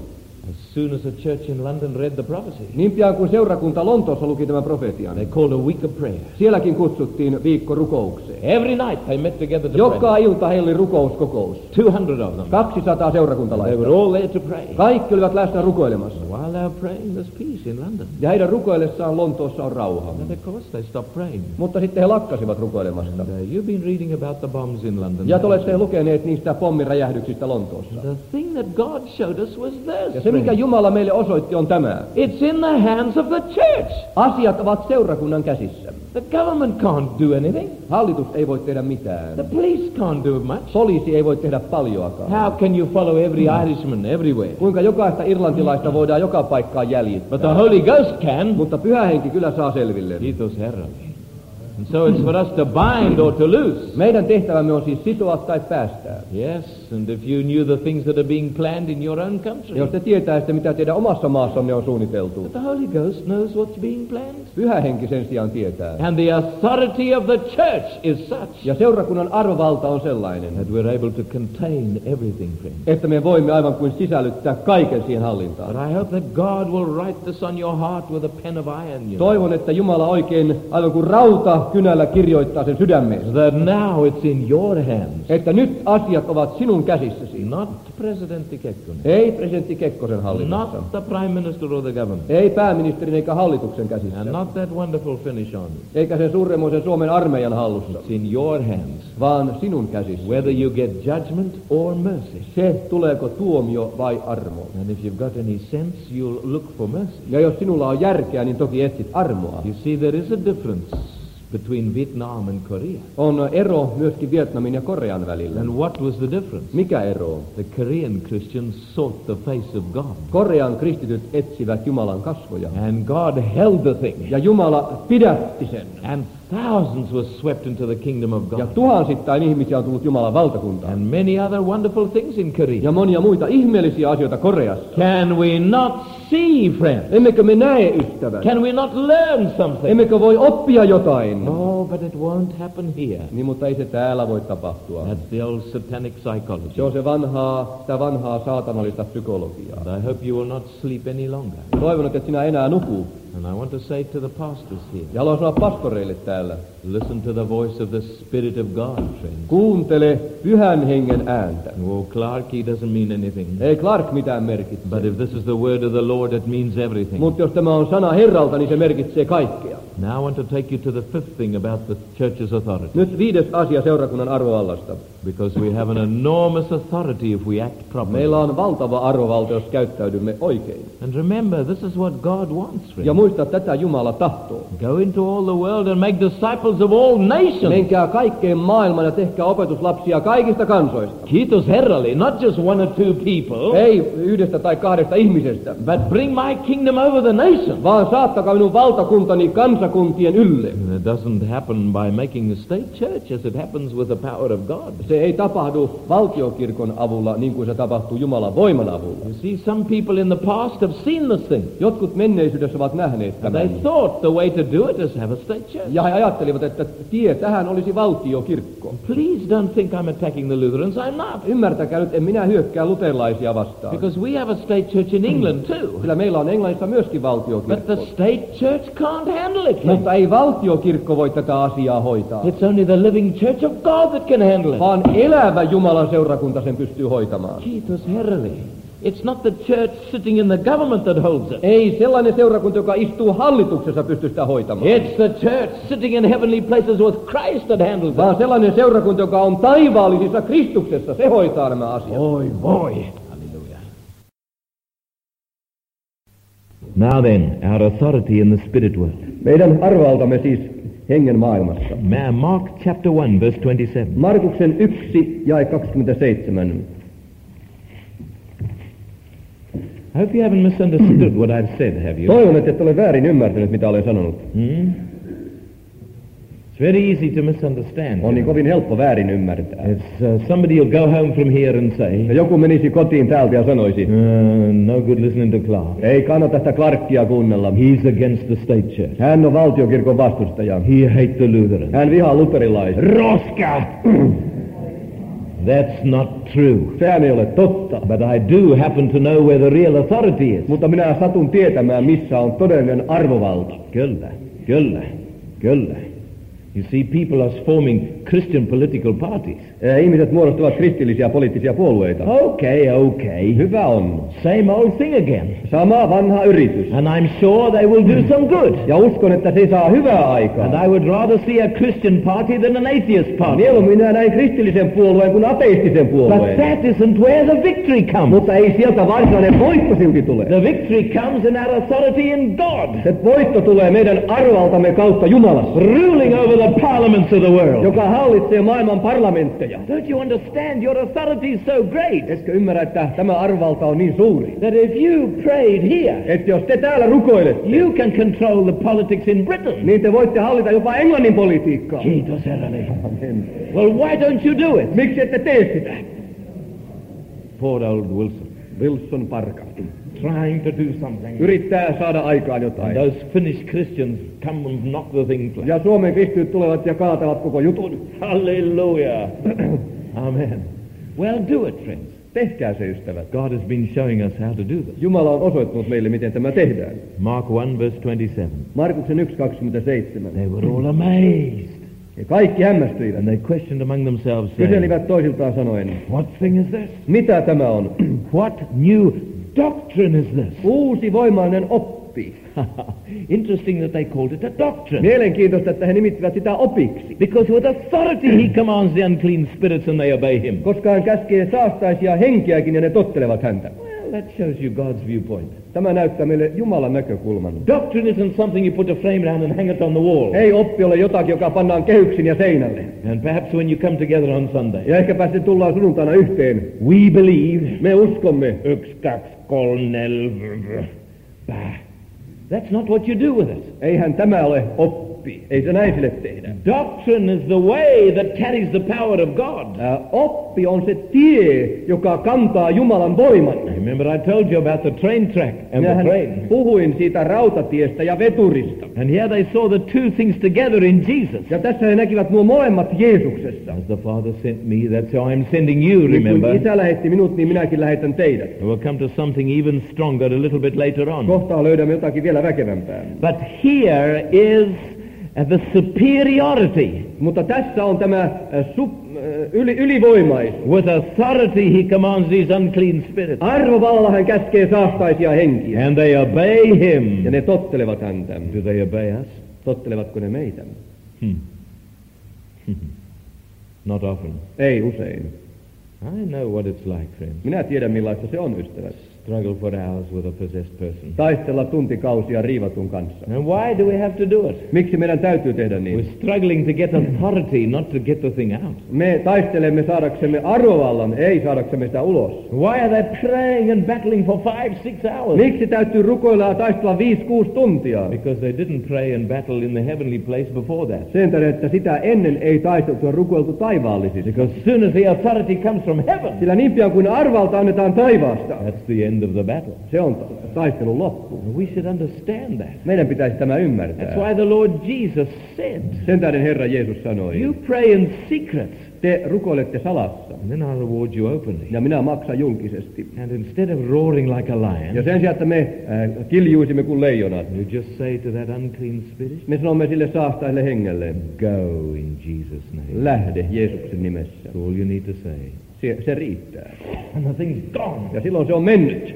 As soon as the church in London read the prophecy, Niin pian kuin seurakunta Lontoossa luki tämän profetian, they called a week of prayer. sielläkin kutsuttiin viikko rukoukseen. Every night they met together to Joka pray. ilta heillä oli rukouskokous. two hundred of them. kaksisataa They seurakuntalaista. were all there to pray. Kaikki olivat läsnä rukoilemassa. While they were praying, there's peace in London. Ja heidän rukoillessaan Lontoossa on rauha. And of course they stopped praying. Mutta sitten he lakkasivat rukoilemasta. And uh, you've been reading about the bombs in London. Ja te olette lukeneet niistä pommiräjähdyksistä Lontoossa. The thing that God showed us was this. Ja se, mikä Jumala meille osoitti, on tämä. It's in the hands of the church. Asiat ovat seurakunnan käsissä. The government can't do anything. Hallitus ei voi tehdä mitään. The police can't do much. Poliisi ei voi tehdä paljoakaan. How can you follow every Irishman everywhere? Kuinka jokaista irlantilaista voidaan joka paikkaan jäljittää. But the Holy Ghost can. Mutta Pyhä Henki kyllä saa selville. Kiitos Herralle. And so it's for us to bind or to loose. Meidän tehtävämme on siis sitoa tai päästää. Yes, and if you knew the things that are being planned in your own country. Jos te tietäisitte, mitä teidän omassa maassanne on suunniteltu. But the Holy Ghost knows what's being planned. Pyhä Henki sen sijaan tietää. And the authority of the church is such Ja seurakunnan arvovalta on sellainen, that we're able to contain everything, friends. että me voimme aivan kuin sisällyttää kaiken siihen hallintaan. But I hope that God will write this on your heart with a pen of iron, you know. Toivon, että Jumala oikein aivan kuin rauta kynällä kirjoittaa sen sydämeen. That now it's in your hands. Että nyt asiat ovat sinun käsissäsi. Not presidentti Kekkonen. Ei presidentti Kekkosen hallinnassa. Not the prime minister or the government. Ei pääministerin eikä hallituksen käsissä. And not that wonderful Finnish army. Eikä sen suuremmoisen Suomen armeijan hallussa. It's in your hands. Vaan sinun käsissä. Whether you get judgment or mercy. Se, tuleeko tuomio vai armo. And if you've got any sense, you'll look for mercy. Ja jos sinulla on järkeä, niin toki etsit armoa. You see, there is a difference between Vietnam and Korea. On ero myöskin Vietnamin ja Korean välillä. And what was the difference? Mikä ero? The Korean Christians sought the face of God. Korean kristityt etsivät Jumalan kasvoja. And God held the thing. Ja Jumala pidätti sen. And thousands were swept into the kingdom of God. Ja tuhansittain ihmisiä on tullut Jumalan valtakuntaan. And many other wonderful things in Korea. Ja monia muita ihmeellisiä asioita Koreassa. Can we not see, friends? Emmekö me näe, ystävät? Can we not learn something? Emmekö voi oppia jotain? No, but it won't happen here. Niin, mutta ei se täällä voi tapahtua. That's the old satanic psychology. Se on se vanhaa, sitä vanhaa saatanallista psykologiaa. And I hope you will not sleep any longer. Toivon, että sinä enää nuku. And I want to say to the pastors here, Ja haluan sanoa pastoreille täällä. listen to the voice of the Spirit of God, friends. Kuuntele Pyhän Hengen ääntä. Oh, Clark, he doesn't mean anything. Ei Clark mitään merkitse. But if this is the word of the Lord, it means everything. Mutta jos tämä on sana Herralta, niin se merkitsee kaikkea. Now I want to take you to the fifth thing about the church's authority. Nyt viides asia seurakunnan arvovallasta. Because we have an enormous authority if we act properly. Meillä on valtava arvovalta, jos käyttäydymme oikein. And remember, this is what God wants, friends. Ja muista, tätä Jumala tahtoo. Go into all the world and make disciples of all nations. Menkää kaikkeen maailmaan ja tehkää opetuslapsia kaikista kansoista. Kiitos Herralle, not just one or two people. Ei yhdestä tai kahdesta ihmisestä, But bring my kingdom over the nation. vaan saattakaa minun valtakuntani kansakuntien ylle. And it doesn't happen by making a state church as it happens with the power of God. Se ei tapahdu valtiokirkon avulla niin kuin se tapahtuu Jumalan voiman avulla. You see, some people in the past have seen this thing. Jotkut menneisyydessä ovat nähneet And they tämän. thought the way to do it is have a state church. Ja he ajattelivat, että tie tähän olisi valtiokirkko. Please don't think I'm attacking the Lutherans. I'm not. Ymmärtäkää nyt, en minä hyökkää luterilaisia vastaan. Because we have a state church in England too. Sillä meillä on Englannissa myöskin But valtiokirkko. the state church can't handle it. Mutta ei valtiokirkko voi tätä asiaa hoitaa. It's only the living church of God that can handle it. Vaan elävä Jumalan seurakunta sen pystyy hoitamaan. Kiitos Herralle. It's not the church sitting in the government that holds it. Ei sellainen seurakunta, joka istuu hallituksessa, pysty sitä hoitamaan. It's the church sitting in heavenly places with Christ that handles Vaan it. sellainen seurakunta, joka on taivaallisissa Kristuksessa, se hoitaa nämä asiat. Oi, voi. Hallelujah. Now then, our authority in the spirit world. Meidän arvoaltamme siis hengen maailmassa. Ma- Mark chapter one, verse twenty-seven. Markuksen yksi jae kaksikymmentäseitsemän. I hope you haven't misunderstood what I've said, have you? Toivon, että et ole väärin ymmärtänyt, mitä olen sanonut. Hmm? It's very easy to misunderstand. On niin kovin helppo väärin ymmärtää. It's, uh, somebody will go home from here and say, Ja joku menisi kotiin täältä ja sanoisi, uh, no good listening to Clark. ei kannata sitä Clarkia kuunnella. He's against the state church. Hän on valtiokirkon vastustaja. He hates the Lutherans. Hän vihaa luterilaisia. Roska! That's not true. Sehän ei ole totta. But I do happen to know where the real authority is. Mutta minä satun tietämään, missä on todellinen arvovalta. Kyllä, kyllä, kyllä. You see, people are forming Christian political parties. Ihmiset muodostavat kristillisiä poliittisia puolueita. Okay, okay. Hyvä on. Same old thing again. Sama vanha yritys. And I'm sure they will do some good. Ja uskon, että se saa hyvää aikaa. And I would rather see a Christian party than an atheist party. Mieluummin minä näin kristillisen puolueen kuin ateistisen puolueen. But that isn't where the victory comes. Mutta ei sieltä varsinainen voitto silti tule. The victory comes in our authority in God. Se voitto tulee meidän arvaltamme kautta Jumalassa. Ruling over the parliaments of the world. Joka hallitsee maailman parlamentteja. Don't you understand? Your authority is so great. Etkö ymmärrä, että tämä arvalta on niin suuri? That if you prayed here, että jos te täällä rukoilette, you can control the politics in Britain. Niin te voitte hallita jopa Englannin politiikkaa. Kiitos herrani. Well, why don't you do it? Miksi ette tee sitä? Poor old Wilson. Wilson parka. Trying to do something. Yrittää saada aikaan jotain. And those Finnish Christians come and knock the thing flat. Ja Suomen kristityt tulevat ja kaatavat koko jutun. Hallelujah. Amen. Well, do it, friends. Tehkää se, ystävät. God has been showing us how to do this. Jumala on osoittanut meille, miten tämä tehdään. Mark one, verse twenty-seven. Markuksen yksi kaksikymmentäseitsemän. They were all amazed. Ja kaikki hämmästyivät. And they questioned among themselves, saying, kyselivät toisiltaan sanoen, what thing is this? Mitä tämä on? What new doctrine is this? Uusi voimainen oppi. Interesting that they called it a doctrine. Mielenkiintoista, että he nimittivät sitä opiksi. Because with authority he commands the unclean spirits and they obey him. Koska hän käskee saastaisia henkiäkin ja ne tottelevat häntä. Well, that shows you God's viewpoint. Tämä näyttää meille Jumalan näkökulman. Doctrine isn't something you put a frame down and hang it on the wall. Ei oppi ole jotakin, joka pannaan kehyksin ja seinälle. And perhaps when you come together on Sunday. Ja ehkäpä sitten tullaan sunnuntaina yhteen. We believe. Me uskomme. Yksi, kaksi, kolme, neljä. That's not what you do with it. Eihän tämä ole oppi. Ei se näin sille tehdä. Doctrine is the way that carries the power of God. Ä, oppi on se tie, joka kantaa Jumalan voiman. Remember I told you about the train track and the train. Puhuin siitä rautatiestä ja veturista. And here they saw the two things together in Jesus. Ja tässä he näkivät nuo molemmat Jeesuksessa. As the Father sent me, that's how I'm sending you, remember. Niin Isä lähetti minut, niin minäkin lähetän teidät. We'll come to something even stronger a little bit later on. Kohta löydämme jotakin vielä väkevämpää. But here is the superiority. Mutta tässä on tämä äh, sub, äh, yli, ylivoimaisuus. With authority he commands these unclean spirits. Arvovallalla hän käskee saastaisia henkiä. And they obey him. Ja ne tottelevat häntä. Do they obey us? Tottelevatko ne meitä? Hmm. Not often. Ei usein. I know what it's like, friends. Minä tiedän millaista se on, ystävät. Struggle for hours with a possessed person. Taistella tuntikausia riivatun kanssa. And why do we have to do it? Miksi meidän täytyy tehdä niin? We're struggling to get authority, not to get the thing out. Me taistelemme saadaksemme arvovallan, ei saadaksemme sitä ulos. Why are they praying and battling for five, six hours? Miksi täytyy rukoilla ja taistella viisi, kuusi tuntia? Because they didn't pray and battle in the heavenly place before that. Sen takia, että sitä ennen ei taisteltu ja rukoiltu taivaallisissa. Because as soon as the authority comes from heaven, sillä niin pian kuin arvalta annetaan taivaasta, that's the end of the battle. Se on taistelun loppu. We should understand that. Meidän pitäisi tämä ymmärtää. That's why the Lord Jesus said, sen tähden Herra Jeesus sanoi, you pray in secret. Te rukoilette salassa. And then I'll reward you openly. Ja minä maksan julkisesti. And instead of roaring like a lion, ja sen sijaan, että me äh, kiljuisimme kuin leijonat, you just say to that unclean spirit, me sanomme sille saastaille hengelle, go in Jesus' name. Lähde Jeesuksen nimessä. That's all you need to say. Se, se riittää. And the thing's gone. Ja silloin se on mennyt.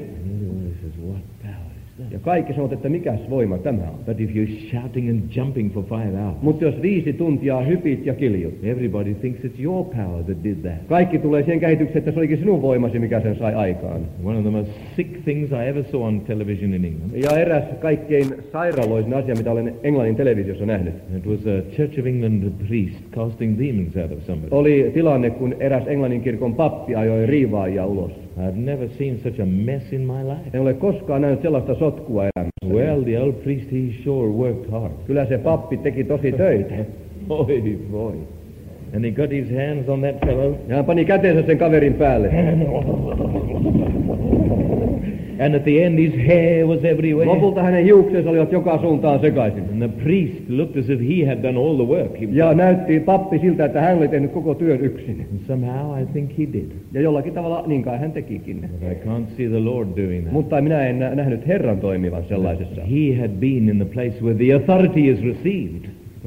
Ja kaikki sanovat, että mikäs voima tämä on. But if you're shouting and jumping for five hours, mutta jos viisi tuntia hypit ja kiljut, everybody thinks it's your power that did that. Kaikki tulee siihen kehitykseen, että se olikin sinun voimasi, mikä sen sai aikaan. One of the most sick things I ever saw on television in England. Ja eräs kaikkein sairaaloisin asia, mitä olen Englannin televisiossa nähnyt. It was a Church of England priest casting demons out of somebody. Oli tilanne, kun eräs Englannin kirkon pappi ajoi riivaajia ulos. I've never seen such a mess in my life. En ole koskaan nähnyt sellaista sotkua elämässä. Well, the old priest, he sure worked hard. Kyllä se pappi teki tosi töitä. Oi, voi. And he got his hands on that fellow. Ja hän pani kätensä sen kaverin päälle. And at the end his hair was everywhere. Lopulta hänen hiuksensa olivat joka suuntaan sekaisin. And the priest looked as if he had done all the work himself. Ja näytti pappi siltä, että hän oli tehnyt koko työn yksin. And somehow I think he did. Ja jollakin tavalla niin kai hän tekikin. But I can't see the Lord doing that. Mutta minä en nähnyt Herran toimivan sellaisessa. He had been in the place where the authority is received.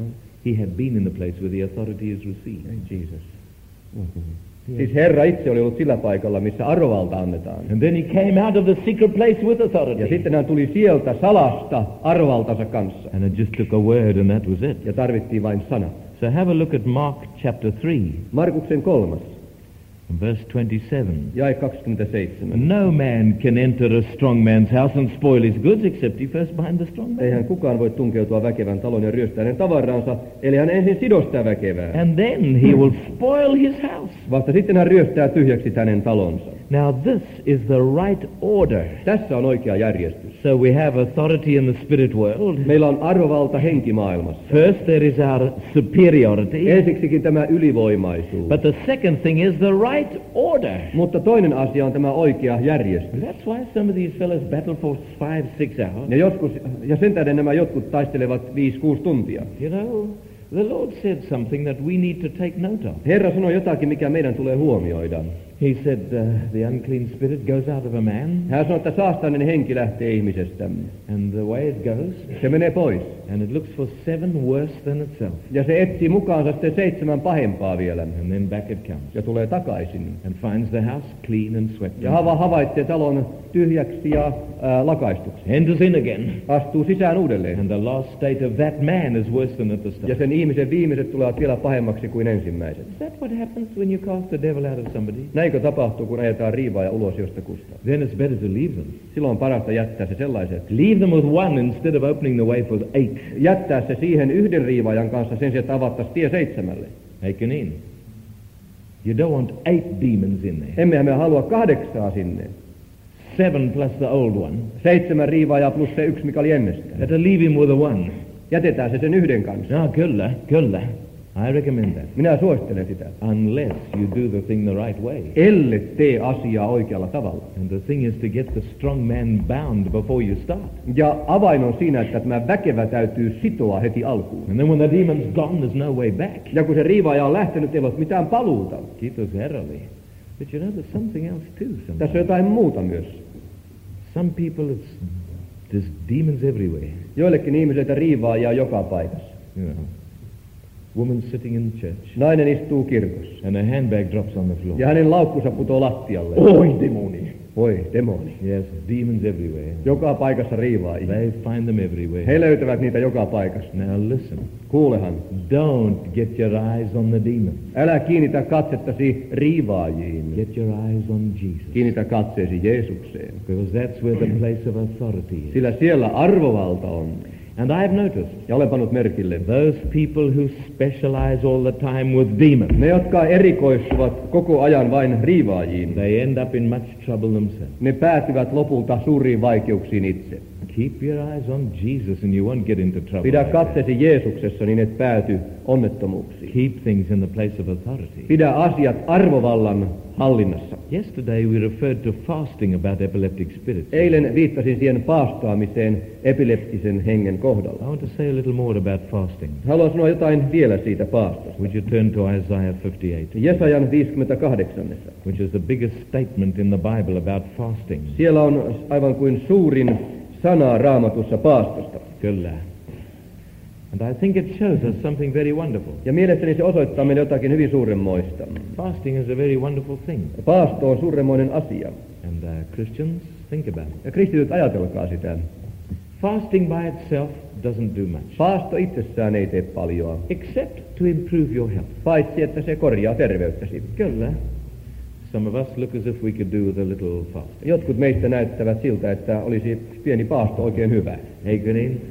He had been in the place where the authority is received. Jesus. Mm-hmm. Siis Herra itse oli ollut sillä paikalla, missä arvovalta annetaan. And then he came out of the secret place with authority. Ja sitten hän tuli sieltä salasta arvovaltansa kanssa. And it just took a word and that was it. Ja tarvittiin vain sanat. So have a look at Mark chapter three. Markuksen kolmas. Verse twenty-seven. Jae kaksikymmentäseitsemän. No man can enter a strong man's house and spoil his goods except he first bind the strong man. Eihän kukaan voi tunkeutua väkevän talon ja ryöstää hänen tavaransa, eli hän ensin sidoo sitä väkevää. And then he will spoil his house. Vasta sitten hän ryöstää tyhjäksi hänen talonsa. Now this is the right order. Tässä on oikea järjestys. So we have authority in the spirit world. Meillä on arvovalta henkimaailmassa. First there is our superiority. Ensiksikin tämä ylivoimaisuus. But the second thing is the right order. Mutta toinen asia on tämä oikea järjestys. That's why some of these fellows battle for five, six hours. Ja, joskus, ja sen tähden nämä jotkut taistelevat viisi, kuusi tuntia. You know, the Lord said something that we need to take note of. Herra sanoi jotakin, mikä meidän tulee huomioida. He said uh, the unclean spirit goes out of a man. Hän sanoi, että saastainen henki lähtee ihmisestä. And the way it goes. Se menee pois. And it looks for seven worse than itself. Ja se etsii mukaansa sitten seitsemän pahempaa vielä. And then back it comes. Ja tulee takaisin. And finds the house clean and swept. Ja hava havaitsee talon tyhjäksi ja äh, lakaistuksi. Enters in again. Astuu sisään uudelleen. And the last state of that man is worse than at the start. Ja sen ihmisen viimeiset tulevat vielä pahemmaksi kuin ensimmäiset. Is that what happens when you cast the devil out of somebody? Näinkö tapahtuu, kun ajetaan riivaaja ulos jostakusta? Then it's better to leave them. Silloin on parasta jättää se sellaiset. Leave them with one instead of opening the way for eight. Jättää se siihen yhden riivaajan kanssa sen sijaan, että avattaisiin tie seitsemälle. Taken in. You don't want eight demons in there. Emmehän me halua kahdeksaa sinne. Seven plus the old one. Seitsemän riivaajaa plus se yksi, mikä oli ennestään. Better leave him with a one. Jätetään se sen yhden kanssa. No, kyllä, kyllä. I recommend that. Minä suosittelen sitä. Unless you do the thing the right way. Ellet tee asiaa oikealla tavalla. And the thing is to get the strong man bound before you start. Ja avain on siinä, että tämä väkevä täytyy sitoa heti alkuun. And then when the demon's gone, there's no way back. Ja kun se riivaaja on lähtenyt, ei ole mitään paluuta. Kiitos herralle. But you know, there's something else too. Sometimes. Tässä on jotain muuta myös. Some people, it's, there's demons everywhere. Joillekin ihmisiltä riivaajia joka paikassa. You know. Woman sitting in church. Nainen istuu kirkossa. And her handbag drops on the floor. Ja hänen laukkunsa putoo lattialle. Oi, demoni. Oi, demoni. Yes, demons everywhere. Joka paikassa riivaajia. They find them everywhere. He löytävät niitä joka paikassa. Now listen. Kuulehan. Don't get your eyes on the demon. Älä kiinnitä katsettasi riivaajiin. Get your eyes on Jesus. Kiinnitä katseesi Jeesukseen. Because that's where the place of authority is. Sillä siellä arvovalta on. And I've noticed. Ja olen pannut merkille. Those people who specialize all the time with demons. Ne, jotka erikoistuvat koko ajan vain riivaajiin. They end up in much trouble themselves. Ne päätyvät lopulta suuriin vaikeuksiin itse. Keep your eyes on Jesus and you won't get into trouble. Pidä like katseesi Jeesuksessa, niin et pääty onnettomuuksiin. Keep things in the place of authority. Pidä asiat arvovallan hallinnassa. Yesterday we referred to fasting about epileptic spirits. Eilen viittasin siihen paastoamiseen epileptisen hengen kohdalla. I want to say a little more about fasting. Haluan sanoa jotain vielä siitä paastosta. Would you turn to Isaiah fifty-eight? Jesajan viisikymmentäkahdeksan. Which is the biggest statement in the Bible about fasting. Siellä on aivan kuin suurin sana Raamatussa paastosta. Kyllä. And I think it shows us something very wonderful. Ja mielestäni se osoittaa meille jotakin hyvin suuremmoista. Fasting is a very wonderful thing. Paasto on suuremmoinen asia. And uh, Christians, think about it. Ja kristityt, ajatelkaa sitä. Fasting by itself doesn't do much. Paasto itsessään ei tee paljoa. Except to improve your health. Paitsi, että se korjaa terveyttäsi. Kyllä. Some of us look as if we could do with a little fasting. Jotkut meistä näyttävät siltä, että olisi pieni paasto oikein hyvä. Eikö niin?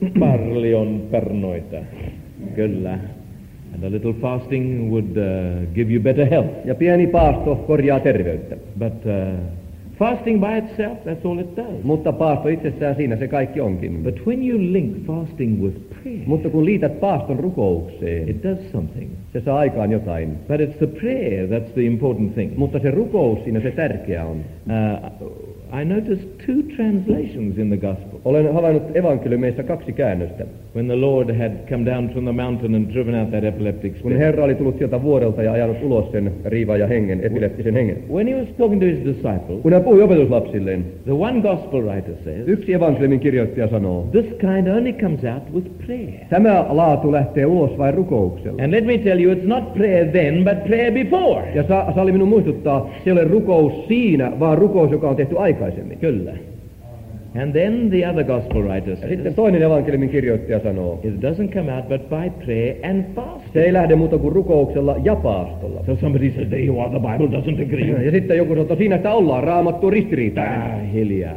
Paljon pernoita. Kyllä. And a little fasting would uh, give you better health. Ja pieni paasto korjaa terveyttä. But uh, fasting by itself, that's all it does. Mutta paasto itsessään siinä se kaikki onkin. But when you link fasting with prayer, Mutta kun liität paaston rukoukseen, it does something. se saa aikaan jotain. But it's the prayer that's the important thing. Mutta se rukous siinä se tärkeä on. Uh, I noticed two translations in the gospel. Olen havainnut evankeliumeissa kaksi käännöstä. When the Lord had come down from the mountain and driven out that epileptic Kun spirit. Herra oli tullut sieltä vuorelta ja ajanut ulos sen riivaaja hengen, epileptisen hengen. When he was talking to his disciples, Kun hän puhui opetuslapsilleen, the one gospel writer says, yksi evankeliumin kirjoittaja sanoo, this kind only comes out with prayer. tämä laatu lähtee ulos vain rukouksella. And let me tell you, it's not prayer then, but prayer before. Ja sa- salli minun muistuttaa, se ei ole rukous siinä, vaan rukous, joka on tehty aikaisemmin. Kyllä. And then the other gospel writer Ja says, sitten toinen evankeliumin kirjoittaja sanoo, it doesn't come out but by prayer and fasting. se ei lähde muuta kuin rukouksella ja paastolla. So somebody says, there you are, the Bible doesn't agree. Ja sitten joku sanoo, että siinä sitä ollaan, Raamattu on ristiriitainen. Ah, hiljaa.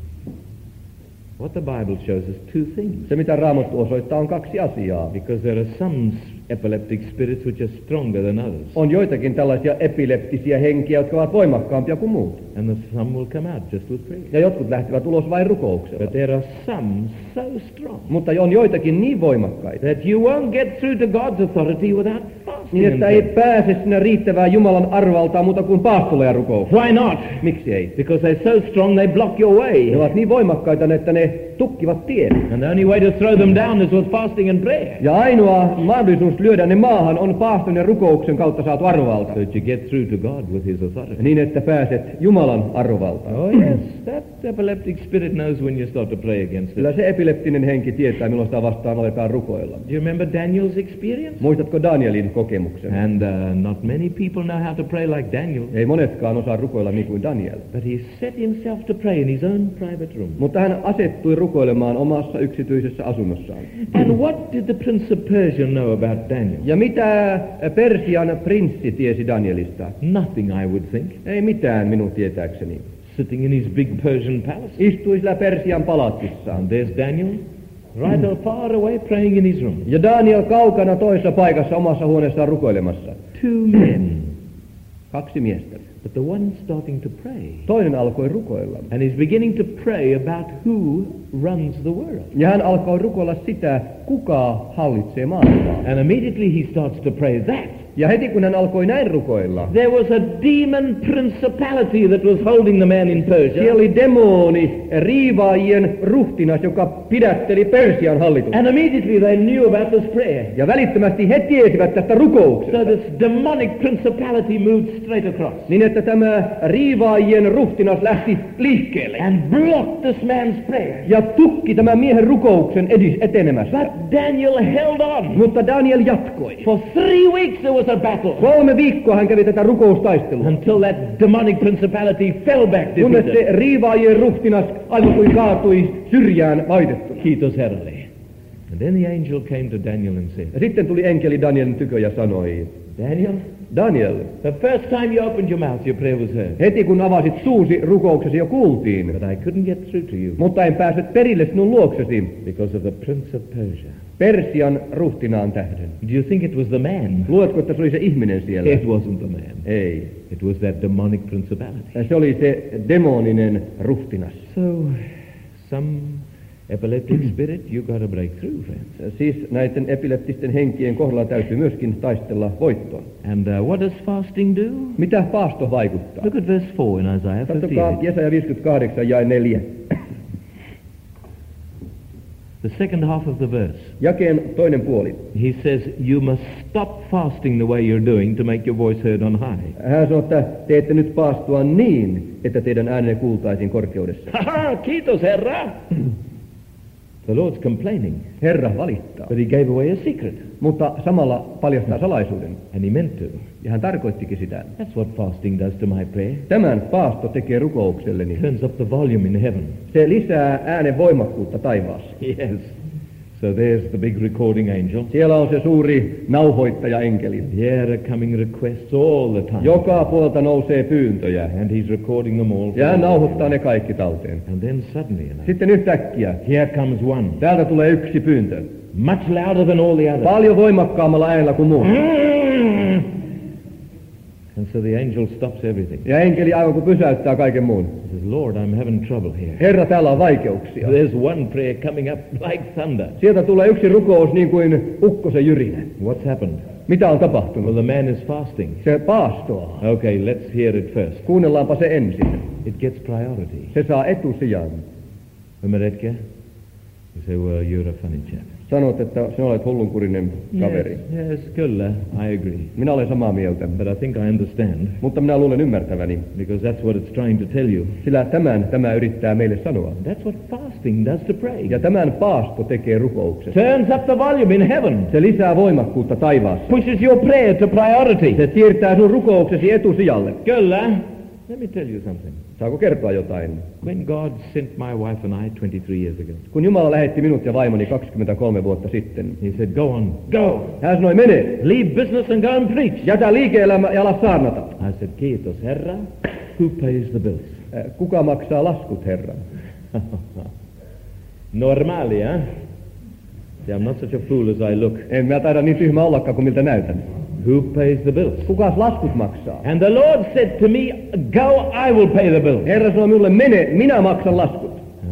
What the Bible shows is two things. Se, mitä Raamattu osoittaa, on kaksi asiaa. Because there are some epileptic spirits which are stronger than others. On joitakin tällaisia epileptisiä henkiä, jotka ovat voimakkaampia kuin muut. And the, some will come out just with prayer. Ja jotkut lähtevät ulos vain rukouksella. But there are some so strong Mutta on joitakin niin voimakkaita, that you won't get through to God's authority without fasting. niin että and ei prayer. pääse sinne riittävään Jumalan arvaltaan muuta kuin paastolla ja rukouksella. Why not? Miksi ei? Because they're so strong they block your way. Ne ovat niin voimakkaita, että ne tukkivat tien. And the only way to throw them down is with fasting and prayer. Ja ainoa mahdollisuus lyödä ne maahan on paaston ja rukouksen kautta saatu arvovalta. So that you get through to God with his authority. Niin, että pääset Jumalan arvovaltaan. Oh yes, that epileptic spirit knows when you start to pray against it. Kyllä se epileptinen henki tietää, milloin sitä vastaan aletaan rukoilla. Do you remember Daniel's experience? Muistatko Danielin kokemuksen? And uh, not many people know how to pray like Daniel. Ei monetkaan osaa rukoilla niin kuin Daniel. But he set himself to pray in his own private room. Mutta hän asettui rukoilemaan omassa yksityisessä asunnossaan. And what did the prince of Persia know about Daniel? Ja mitä Persian prinssi tiesi Danielista? Nothing, I would think. Ei mitään minun tietääkseni. Sitting in his big Persian palace. Istui sillä Persian palatsissaan. And there's Daniel, right far away, praying in his room. Ja Daniel kaukana toisessa paikassa omassa huoneessaan rukoilemassa. Two men. Kaksi miestä. But the one starting to pray. Toinen alkoi rukoilla. And he's beginning to pray about who runs the world. Ja hän alkoi rukoilla sitä, kuka hallitsee maailmaa. And immediately he starts to pray that. Ja heti kun hän alkoi näin rukoilla, There was a demon principality that was holding the man in Persia. siellä oli demoni, riivaajien ruhtinas, joka pidätteli Persian hallitusta. And immediately they knew about this prayer. Ja välittömästi he tiesivät tästä rukouksesta. So this demonic principality moved straight across. Niin että tämä riivaajien ruhtinas lähti liikkeelle. And blocked this man's prayer. Ja tukki tämän miehen rukouksen edis etenemässä. But Daniel held on. Mutta Daniel jatkoi. For three weeks there was a battle. Kolme viikkoa hän kävi tätä rukoustaistelua. Until that demonic principality fell back Kunnes defeated. se riivaajien ruhtinas aivan kuin kaatui syrjään vaitettuna. Kiitos Herralle. And then the angel came to Daniel and said, Ja sitten tuli enkeli Danielin tykö ja sanoi, Daniel, Daniel, the first time you opened your mouth, your prayer was heard. heti kun avasit suusi, rukouksesi jo kuultiin. But I couldn't get through to you Mutta en päässyt perille sinun luoksesi because of the prince of Persia. Persian ruhtinaan tähden. Do you think it was the man? Luuletko, että se oli se ihminen siellä? It wasn't the man. Ei. It was that demonic principality. Se oli se demoninen ruhtinas. So, some epileptic spirit, you got to break through, friends. Siis näiden epileptisten henkien kohdalla täytyy myöskin taistella voittoon. And uh, what does fasting do? Mitä paasto vaikuttaa? Look at verse four in Isaiah Katsokaa fifty-eight. Jesaja viisikymmentäkahdeksan jae neljä. The second half of the verse. Jakeen toinen puoli. He says, you must stop fasting the way you're doing to make your voice heard on high. Hän sanoo, että teette nyt paastua niin, että teidän äänenne kuultaisiin korkeudessa. Haha, kiitos Herra! The Lord's complaining, Herra valittaa, but he gave away a secret, mutta samalla paljastaa salaisuuden. and he meant to. Ja hän tarkoittikin sitä. That's what fasting does to my prayer. Tämän paasto tekee rukoukselleni. Turns up the volume in heaven. Se lisää äänen voimakkuutta taivaassa. Yes. So there's the big recording angel. Siellä on se suuri nauhoittaja-enkeli. Here are coming requests all the time. Joka puolta nousee pyyntöjä. And he's recording them all. Ja hän nauhoittaa ne kaikki talteen. And then suddenly, you know, Sitten yhtäkkiä here comes one. täältä tulee yksi pyyntö. Much louder than all the others. Paljon voimakkaammalla äänellä kuin muu. And so the angel stops everything. Ja enkeli aivan kuin pysäyttää kaiken muun. He says, Lord, I'm having trouble here. Herra, täällä on vaikeuksia. There's one prayer coming up like thunder. Sieltä tulee yksi rukous niin kuin ukkosen jyrinä. What's happened? Mitä on Well, tapahtunut? the man is fasting. Se paastoaa. Okay, let's hear it first. Kuunnellaanpa se ensin. It gets priority. Se saa etusijan. Meretkä? You say, well, you're a funny chap. Sanot, että sinä olet hullunkurinen kaveri. Yes, yes, kyllä, I agree. Minä olen samaa mieltä. But I think I understand, Mutta minä luulen ymmärtäväni. because that's what it's trying to tell you. Sillä tämän tämä yrittää meille sanoa. That's what fasting does to pray. Ja tämän paasto tekee rukouksessa. Turns up the volume in heaven. Se lisää voimakkuutta taivaassa. Pushes your prayer to priority. Se siirtää sun rukouksesi etusijalle. Kyllä. Let me tell you something. Saako kertoa jotain? When God sent my wife and I twenty-three years ago, Kun Jumala lähetti minut ja vaimoni kaksikymmentäkolme vuotta sitten, He said, go on, go. hän sanoi, mene, Leave business and go and preach. jätä liike-elämä ja ala saarnata. I said, kiitos Herra. Who pays the bills? Äh, Kuka maksaa laskut, Herra? Normaalia. See, I'm not such a fool as I look. En mä taida niin tyhmä ollakaan kuin miltä näytän. Who pays the bills? Kukas laskut maksaa? And the Lord said to me, go, I will pay the bills. Herra sanoi minulle, mene, minä maksan laskut.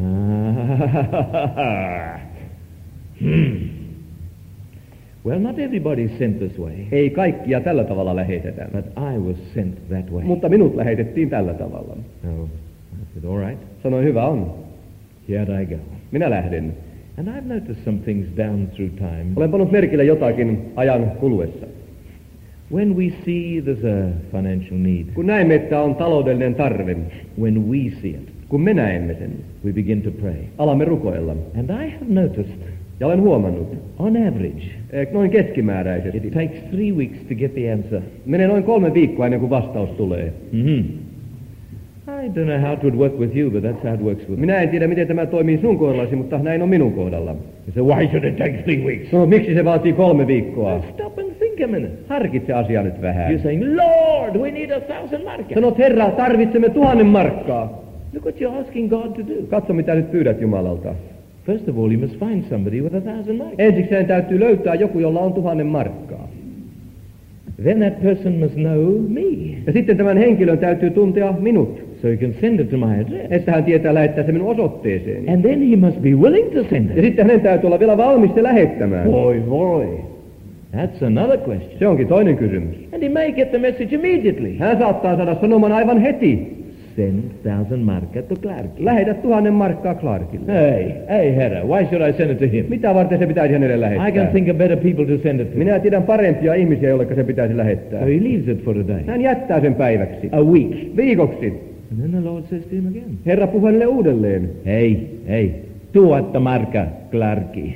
hmm. Well, not everybody's sent this way, Ei kaikkia tällä tavalla lähetetä, but I was sent that way. mutta minut lähetettiin tällä tavalla. So I said, all right, Sanoin, hyvä on, here I go. minä lähden. And I've noticed some things down through time. Olen pannut merkille jotakin ajan kuluessa. When we see there's a financial need, Kun näemme, että on taloudellinen tarve, when we see it, kun me näemme sen, we begin to pray. alamme rukoilla. And I have noticed, Ja olen huomannut, on average, eh, noin it keskimääräisesti, takes three weeks to get the answer. menee noin kolme viikkoa ennen kuin vastaus tulee. Mm-hmm. I don't know how it would work with you, but that's how it works with me. Minä en tiedä, miten tämä toimii sinun kohdallasi, mutta näin on minun kohdalla. You say, why should it take three weeks? No, miksi se vaatii kolme viikkoa? Stop and think a minute. Harkitse asiaa nyt vähän. You're saying, Lord, we need a thousand markers. Sanot, Herra, tarvitsemme tuhannen markkaa. Look what you're asking God to do. Katso, mitä nyt pyydät Jumalalta. First of all, you must find somebody with a thousand markers. Ensikseen täytyy löytää joku, jolla on tuhannen markkaa. Then that person must know me, Ja sitten tämän henkilön täytyy tuntea minut, so he can send it to my address. että hän tietää lähettää se minun osoitteeseeni. And then he must be willing to send Ja it. sitten hänen täytyy olla vielä valmis se lähettämään. Boy, boy. That's another question. Se onkin toinen kysymys. And he may get the message immediately. Hän saattaa saada sanoman aivan heti. Send thousand marker to Clark. Lähetä tuhannen markkaa Clarkille. Hey, hey, Herra, why should I send it to him? Mitä varten se pitäisi hänelle I lähettää? can think of better people to send it to. Minä tiedän parempia ihmisiä, joille se pitäisi lähettää. So he leaves it for a day, Hän jättää sen päiväksi. a week. Viikoksi. And then the Lord says to him again, Herra puhuu hänelle uudelleen. hey, hey, tuhatta markka Clarki.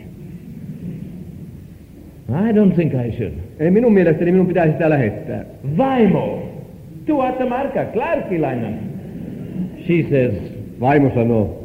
I don't think I should. Ei minun mielestäni minun pitäisi sitä lähettää. Vaimo, tuhatta markka Clarkilainen. She says, Vaimo sanoo,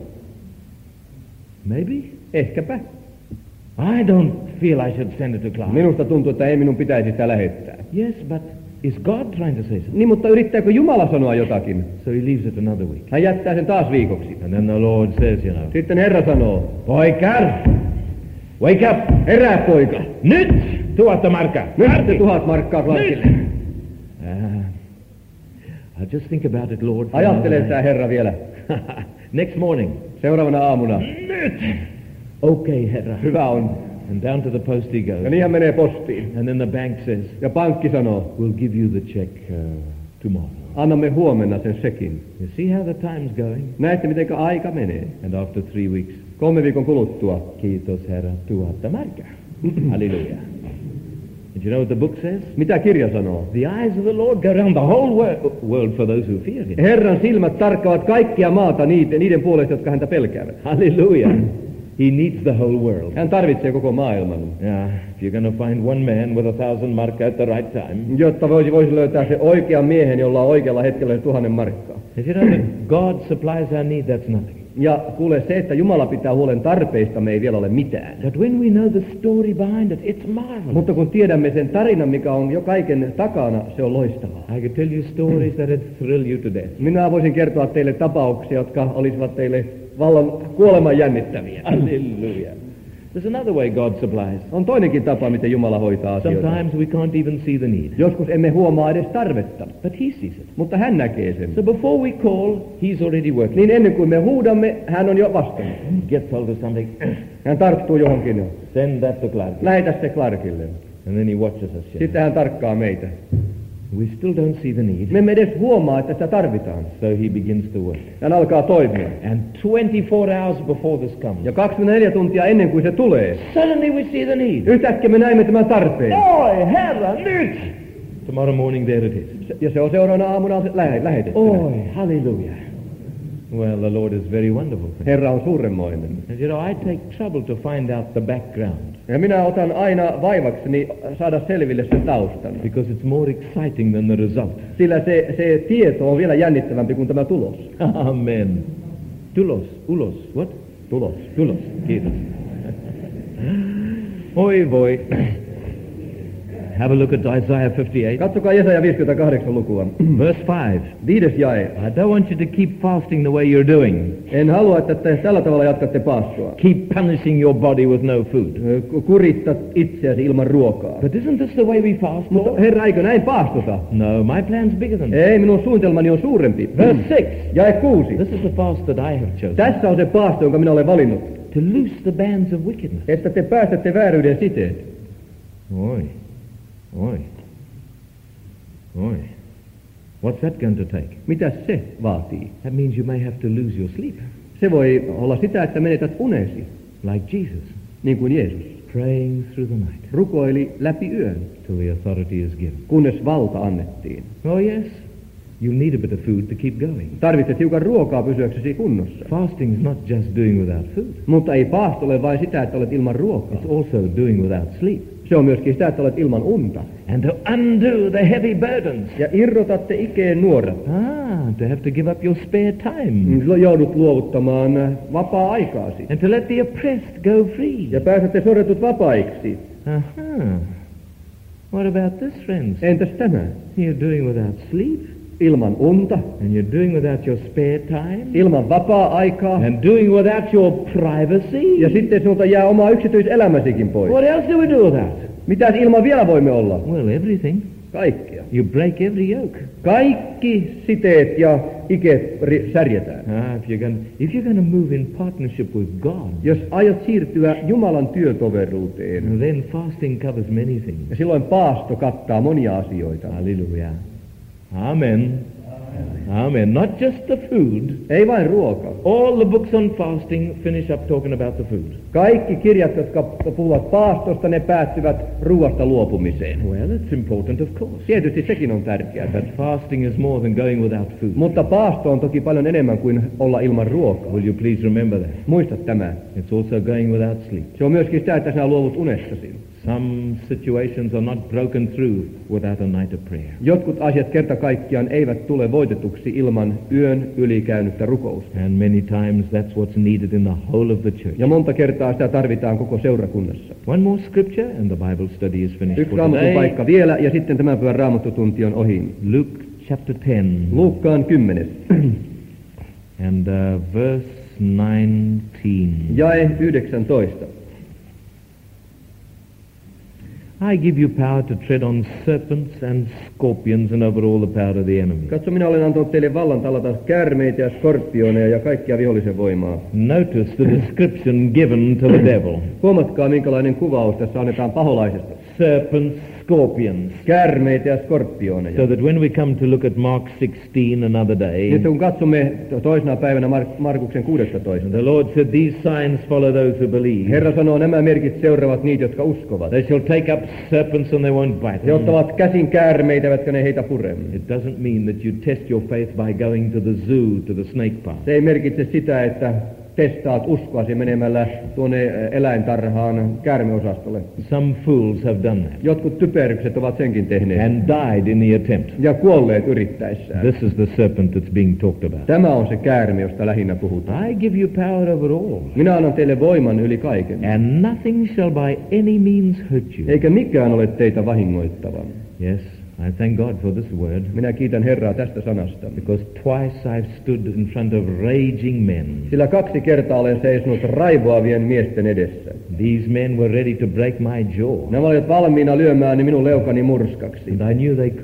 maybe. ehkäpä. I don't feel I should send it to Clark. Minusta tuntuu, että ei minun pitäisi sitä lähettää. Yes, but is God trying to say something? Niin, mutta yrittääkö Jumala sanoa jotakin? So he leaves it another week. Hän jättää sen taas viikoksi. And then the Lord says, you know, Sitten Herra sanoo, poikar, wake up. herää poika. Nyt tuhatta markkaa. Nyt se tuhat markkaa Clarkille. Uh, I'll just think about it, Lord. for Ajattele another sitä, Herra, vielä. night. Next morning. Seuraavana aamuna. Nyt. Okay, Herra. Hyvä on. And down to the post he goes. Ja niin hän menee postiin. And then the bank says, Ja pankki sanoo, we'll give you the check uh, tomorrow. annamme huomenna sen sekin. You see how the time's going? Näette, miten aika menee. And after three weeks, Kolme viikon kuluttua. kiitos Herra, tuhatta markkaa. Hallelujah. And you know what the book says? Mitä kirja sanoo? The eyes of the Lord go around the whole wor- world for those who fear him. Herran silmät tarkkaavat kaikkia maata niiden, niiden puolesta, jotka häntä pelkäävät. Hallelujah. He needs the whole world. Hän tarvitsee koko maailman. Yeah, if you're going to find one man with a thousand mark at the right time. Jotta voisi, voisi löytää se oikean miehen, jolla on oikealla hetkellä se tuhannen markkaa. If you know that God supplies our need, that's nothing. Ja kuule, se, että Jumala pitää huolen tarpeista, me ei vielä ole mitään. But when we know the story behind it, it's marvelous. Mutta kun tiedämme sen tarinan, mikä on jo kaiken takana, se on loistavaa. I could tell you stories that would thrill you to death. Minä voisin kertoa teille tapauksia, jotka olisivat teille vallan kuoleman jännittäviä. Hallelujah. There's another way God supplies. On toinenkin tapa, miten Jumala hoitaa asioita. Sometimes we can't even see the need. Joskus emme huomaa edes tarvetta, But he sees it. mutta hän näkee sen. So before we call, he's already working. Niin ennen kuin me huudamme, hän on jo vastannut. Gets hold of something. Hän tarttuu johonkin. Send that to Clark. Lähetä se Clarkille. And then he watches us. Yeah. Sitten hän tarkkaa meitä. We still don't see the need. Me emme edes huomaa, että sitä tarvitaan. So he begins to work. Hän alkaa toimia. And twenty-four hours before this comes, Ja kaksikymmentäneljä tuntia ennen kuin se tulee, suddenly we see the need. yhtäkkiä me näemme tämän tarpeen. Oi, Herra, nyt! Tomorrow morning there it is. Ja se on seuraavana aamuna lä- lähetettynä. Oi, hallelujah. Well, the Lord is very wonderful. Herra on suuremmoinen. And you know, I take trouble to find out the background. Ja minä otan aina vaivakseni saada selville sen taustan. Because it's more exciting than the result. Sillä se, se tieto on vielä jännittävämpi kuin tämä tulos. Amen. Tulos, ulos, what? Tulos. Tulos, kiitos. Oi voi. Have a look at Isaiah fifty-eight. Katsokaa Jesaja viisikymmentäkahdeksan lukua. Verse five. Viides jae. I don't want you to keep fasting the way you're doing. En halua, että te tällä tavalla jatkatte paastoa. Keep punishing your body with no food. Kurittat itseäsi ilman ruokaa. But isn't this the way we fast? Mutta Herra, eikö näin paastota? No, my plan's bigger than that. Ei, minun suunnitelmani on suurempi. Verse six. Jae kuusi. This is the fast that I have chosen. Tässä on se paasto, jonka minä olen valinnut. To loose the bands of wickedness. Että te päästätte vääryyden siteet. Oi. Oi. Oi. What's that going to take? Mitä se vaatii? That means you may have to lose your sleep. Se voi olla sitä, että menetät unesi, Like Jesus. niin kuin Jeesus. Praying through the night. Rukoili läpi yön, Till the authority is given. kunnes valta annettiin. Oh yes. You'll need a bit of food to keep going. Tarvitset hiukan ruokaa pysyäksesi kunnossa. Fasting is not just doing without food. Mutta ei paasto ole vain sitä, että olet ilman ruokaa. It's also doing without sleep. Se on myöskin sitä, että olet ilman unta. And to undo the heavy burdens. Ja irrotatte ikeen nuoret. Ah, to have to give up your spare time. Joudut luovuttamaan vapaa-aikaasi. And to let the oppressed go free. Ja pääsette sorretut vapaiksi. Uh-huh. What about this, friends? Entäs tämä? You're doing without sleep. Ilman unta. And you're doing without your spare time. Ilman vapaa-aikaa. And doing without your privacy. Ja sitten sinulta jää oma yksityiselämäsikin pois. What else do we do without? Mitäs ilman vielä voimme olla? Well, everything. Kaikkea. You break every yoke. Kaikki siteet ja ikeet ri- särjetään. Ah, if you're going, if you're going to move in partnership with God, Jos aiot siirtyä Jumalan työtoveruuteen, then fasting covers many things. ja silloin paasto kattaa monia asioita. Hallelujah. Amen. Amen. Not just the food. Ei vain ruoka. All the books on fasting finish up talking about the food. Kaikki kirjat, jotka puhuvat paastosta, ne päättyvät ruoasta luopumiseen. Well, it's important, of course. Tietysti sekin on tärkeää. But fasting is more than going without food. Mutta paasto on toki paljon enemmän kuin olla ilman ruokaa. Will you please remember that? Muista tämä. It's also going without sleep. Se on myöskin sitä, että sinä luovut unestasi. Some situations are not broken through without a night of prayer. Jotkut asiat kerta kaikkiaan eivät tule voitetuksi ilman yön ylikäynyttä rukousta. And many times that's what's needed in the whole of the church. Ja monta kertaa sitä tarvitaan koko seurakunnassa. One more scripture and the Bible study is finished Yksi for raamatun today. paikka vielä, ja sitten tämän päivän raamattutunti on ohi. Luke chapter ten. Luukkaan kymmenes. And uh, verse nineteen. Jae yhdeksäntoista. I give you power to tread on serpents and scorpions and over all the power of the enemy. Katso, minä olen antanut teille vallan tallata käärmeitä ja skorpioneja ja kaikkia vihollisen voimaa. Notice the description given to the devil. Huomatkaa, minkälainen kuvaus tässä annetaan paholaisesta. Serpents, scorpions. Käärmeitä ja skorpioneja. So that when we come to look at Mark sixteen another day, Nyt kun katsomme toisena päivänä Mark- Markuksen kuusitoista. the Lord said, these signs follow those who believe. Herra sanoo, nämä merkit seuraavat niitä, jotka uskovat. They shall take up serpents and they won't bite He them. ottavat käsin käärmeitä, eivätkä ne heitä pure. It doesn't mean that you test your faith by going to the zoo, to the snake park. Se ei merkitse sitä, että testaat uskoasi menemällä tuonne eläintarhaan käärmeosastolle. Some fools have done that Jotkut typerykset ovat senkin tehneet. and died in the attempt. Ja kuolleet yrittäessään. This is the serpent that's being talked about. Tämä on se käärme, josta lähinnä puhutaan. I give you power over all, Minä annan teille voiman yli kaiken. and nothing shall by any means hurt you. Eikä mikään ole teitä vahingoittava. Yes, I thank God for this word, Minä kiitän Herraa tästä sanasta. because twice I've stood in front of raging men. Sillä kaksi kertaa olen seisonut raivoavien miesten edessä. These men were ready to break my jaw, Nämä olivat valmiina lyömään minun leukani murskaksi. and I knew they could.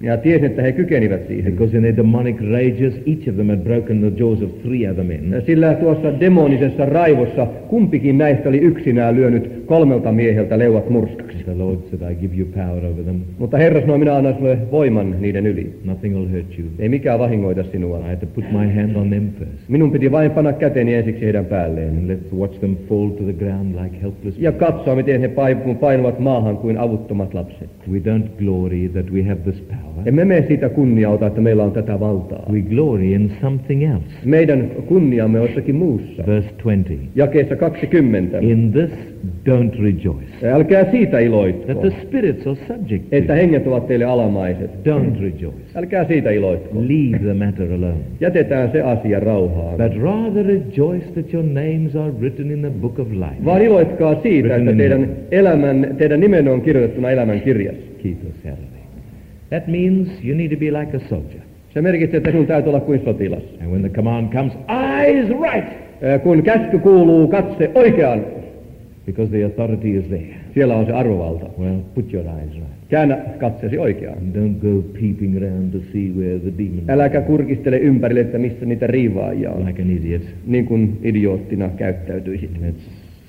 Ja tiesin, että he kykenivät siihen. Because in their demonic rages, each of them had broken the jaws of three other men. Sillä tuossa demonisessa raivossa kumpikin näistä oli yksinään lyönyt kolmelta mieheltä leuat murskaksi. The Lord said, I give you power over them. Mutta Herra sanoi, minä annan sinulle voiman niiden yli. Nothing will hurt you. Ei mikään vahingoita sinua. I had to put my hand on them first. Minun piti vain panna käteni ensiksi heidän päälleen. And let's watch them fall to the ground like helpless Ja katsoa, miten he painuvat maahan kuin avuttomat lapset. We don't glory that we have this power. Emme me siitä kunniauta, että meillä on tätä valtaa. We glory in something else. Meidän kunniamme on jossakin muussa. Verse twenty. Jakeessa kaksikymmentä. In this don't rejoice. Älkää siitä iloitko. That the spirits are subject to. Että henget ovat teille alamaiset. Don't rejoice. Älkää siitä iloitko. Leave the matter alone. Jätetään se asia rauhaan. But rather rejoice that your names are written in the book of life. Vaan iloitkaa siitä, että teidän elämän, teidän nimenne on kirjoitettuna elämän kirjassa. Kiitos Herralle. That means you need to be like a soldier. Se merkitsee, että sinun täytyy olla kuin sotilas. And when the command comes, eyes right. Kun käsky kuuluu, katse oikeaan. Because the authority is there. Siellä on se arvovalta. Well, put your eyes right. Käännä katseesi oikeaan. Don't go peeping around to see where the demons are. Äläkä kurkistele ympärille, että missä niitä riivaajia on. Like an idiot. Niin kuin idioottina käyttäytyisit. Let's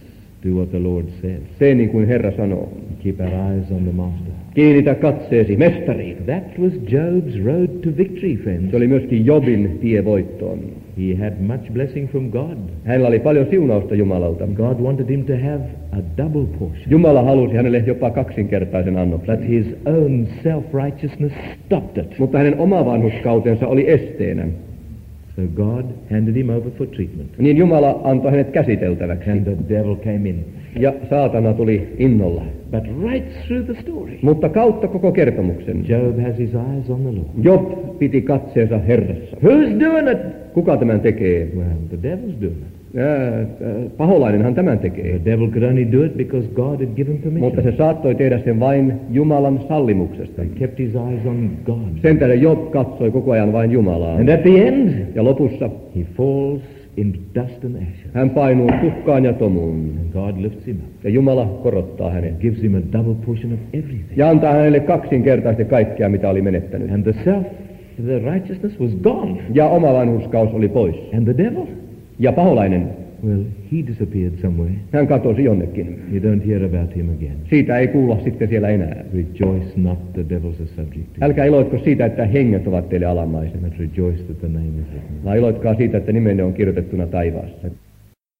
do what the Lord says. Tee niin kuin Herra sanoo. Keep our eyes on the Master. Kiinnitä katseesi mestariin. That was Job's road to victory, friends. Se oli myöskin Jobin tie voittoon. He had much blessing from God. Hänellä oli paljon siunausta Jumalalta. God wanted him to have a double portion. Jumala halusi hänelle jopa kaksinkertaisen annoksen. But his own self-righteousness stopped it. Mutta hänen oma vanhurskautensa oli esteenä. So God handed him over for treatment. Niin Jumala antoi hänet käsiteltäväksi. And the devil came in. Ja saatana tuli innolla. But right through the story, Mutta kautta koko kertomuksen Job has his eyes on the Lord. Job piti katseensa Herrassa. Who's doing it? Kuka tämän tekee? Well, the devil's doing it. Ää, ää, paholainenhan tämän tekee. The devil could only do it because God had given permission. Mutta se saattoi tehdä sen vain Jumalan sallimuksesta. He kept his eyes on God. Sen tähden Job katsoi koko ajan vain Jumalaa. And at the end, Ja lopussa he falls into dust and ashes. hän painuu tuhkaan ja tomuun. And God lifts him up. Ja Jumala korottaa hänet. Gives him a double portion of everything. Ja antaa hänelle kaksinkertaisesti kaikkea, mitä oli menettänyt. And the self, the righteousness was gone. Ja oma vanhurskaus oli pois. And the devil? Ja paholainen, Well, he disappeared somewhere. hän katosi jonnekin. You don't hear about him again. Siitä ei kuulla sitten siellä enää. Rejoice not, the devil's a subject to you. Älkää iloitko siitä, että henget ovat teille alamaiset, But rejoice that the name is written. vaan iloitkaa siitä, että nimenne on kirjoitettuna taivaassa.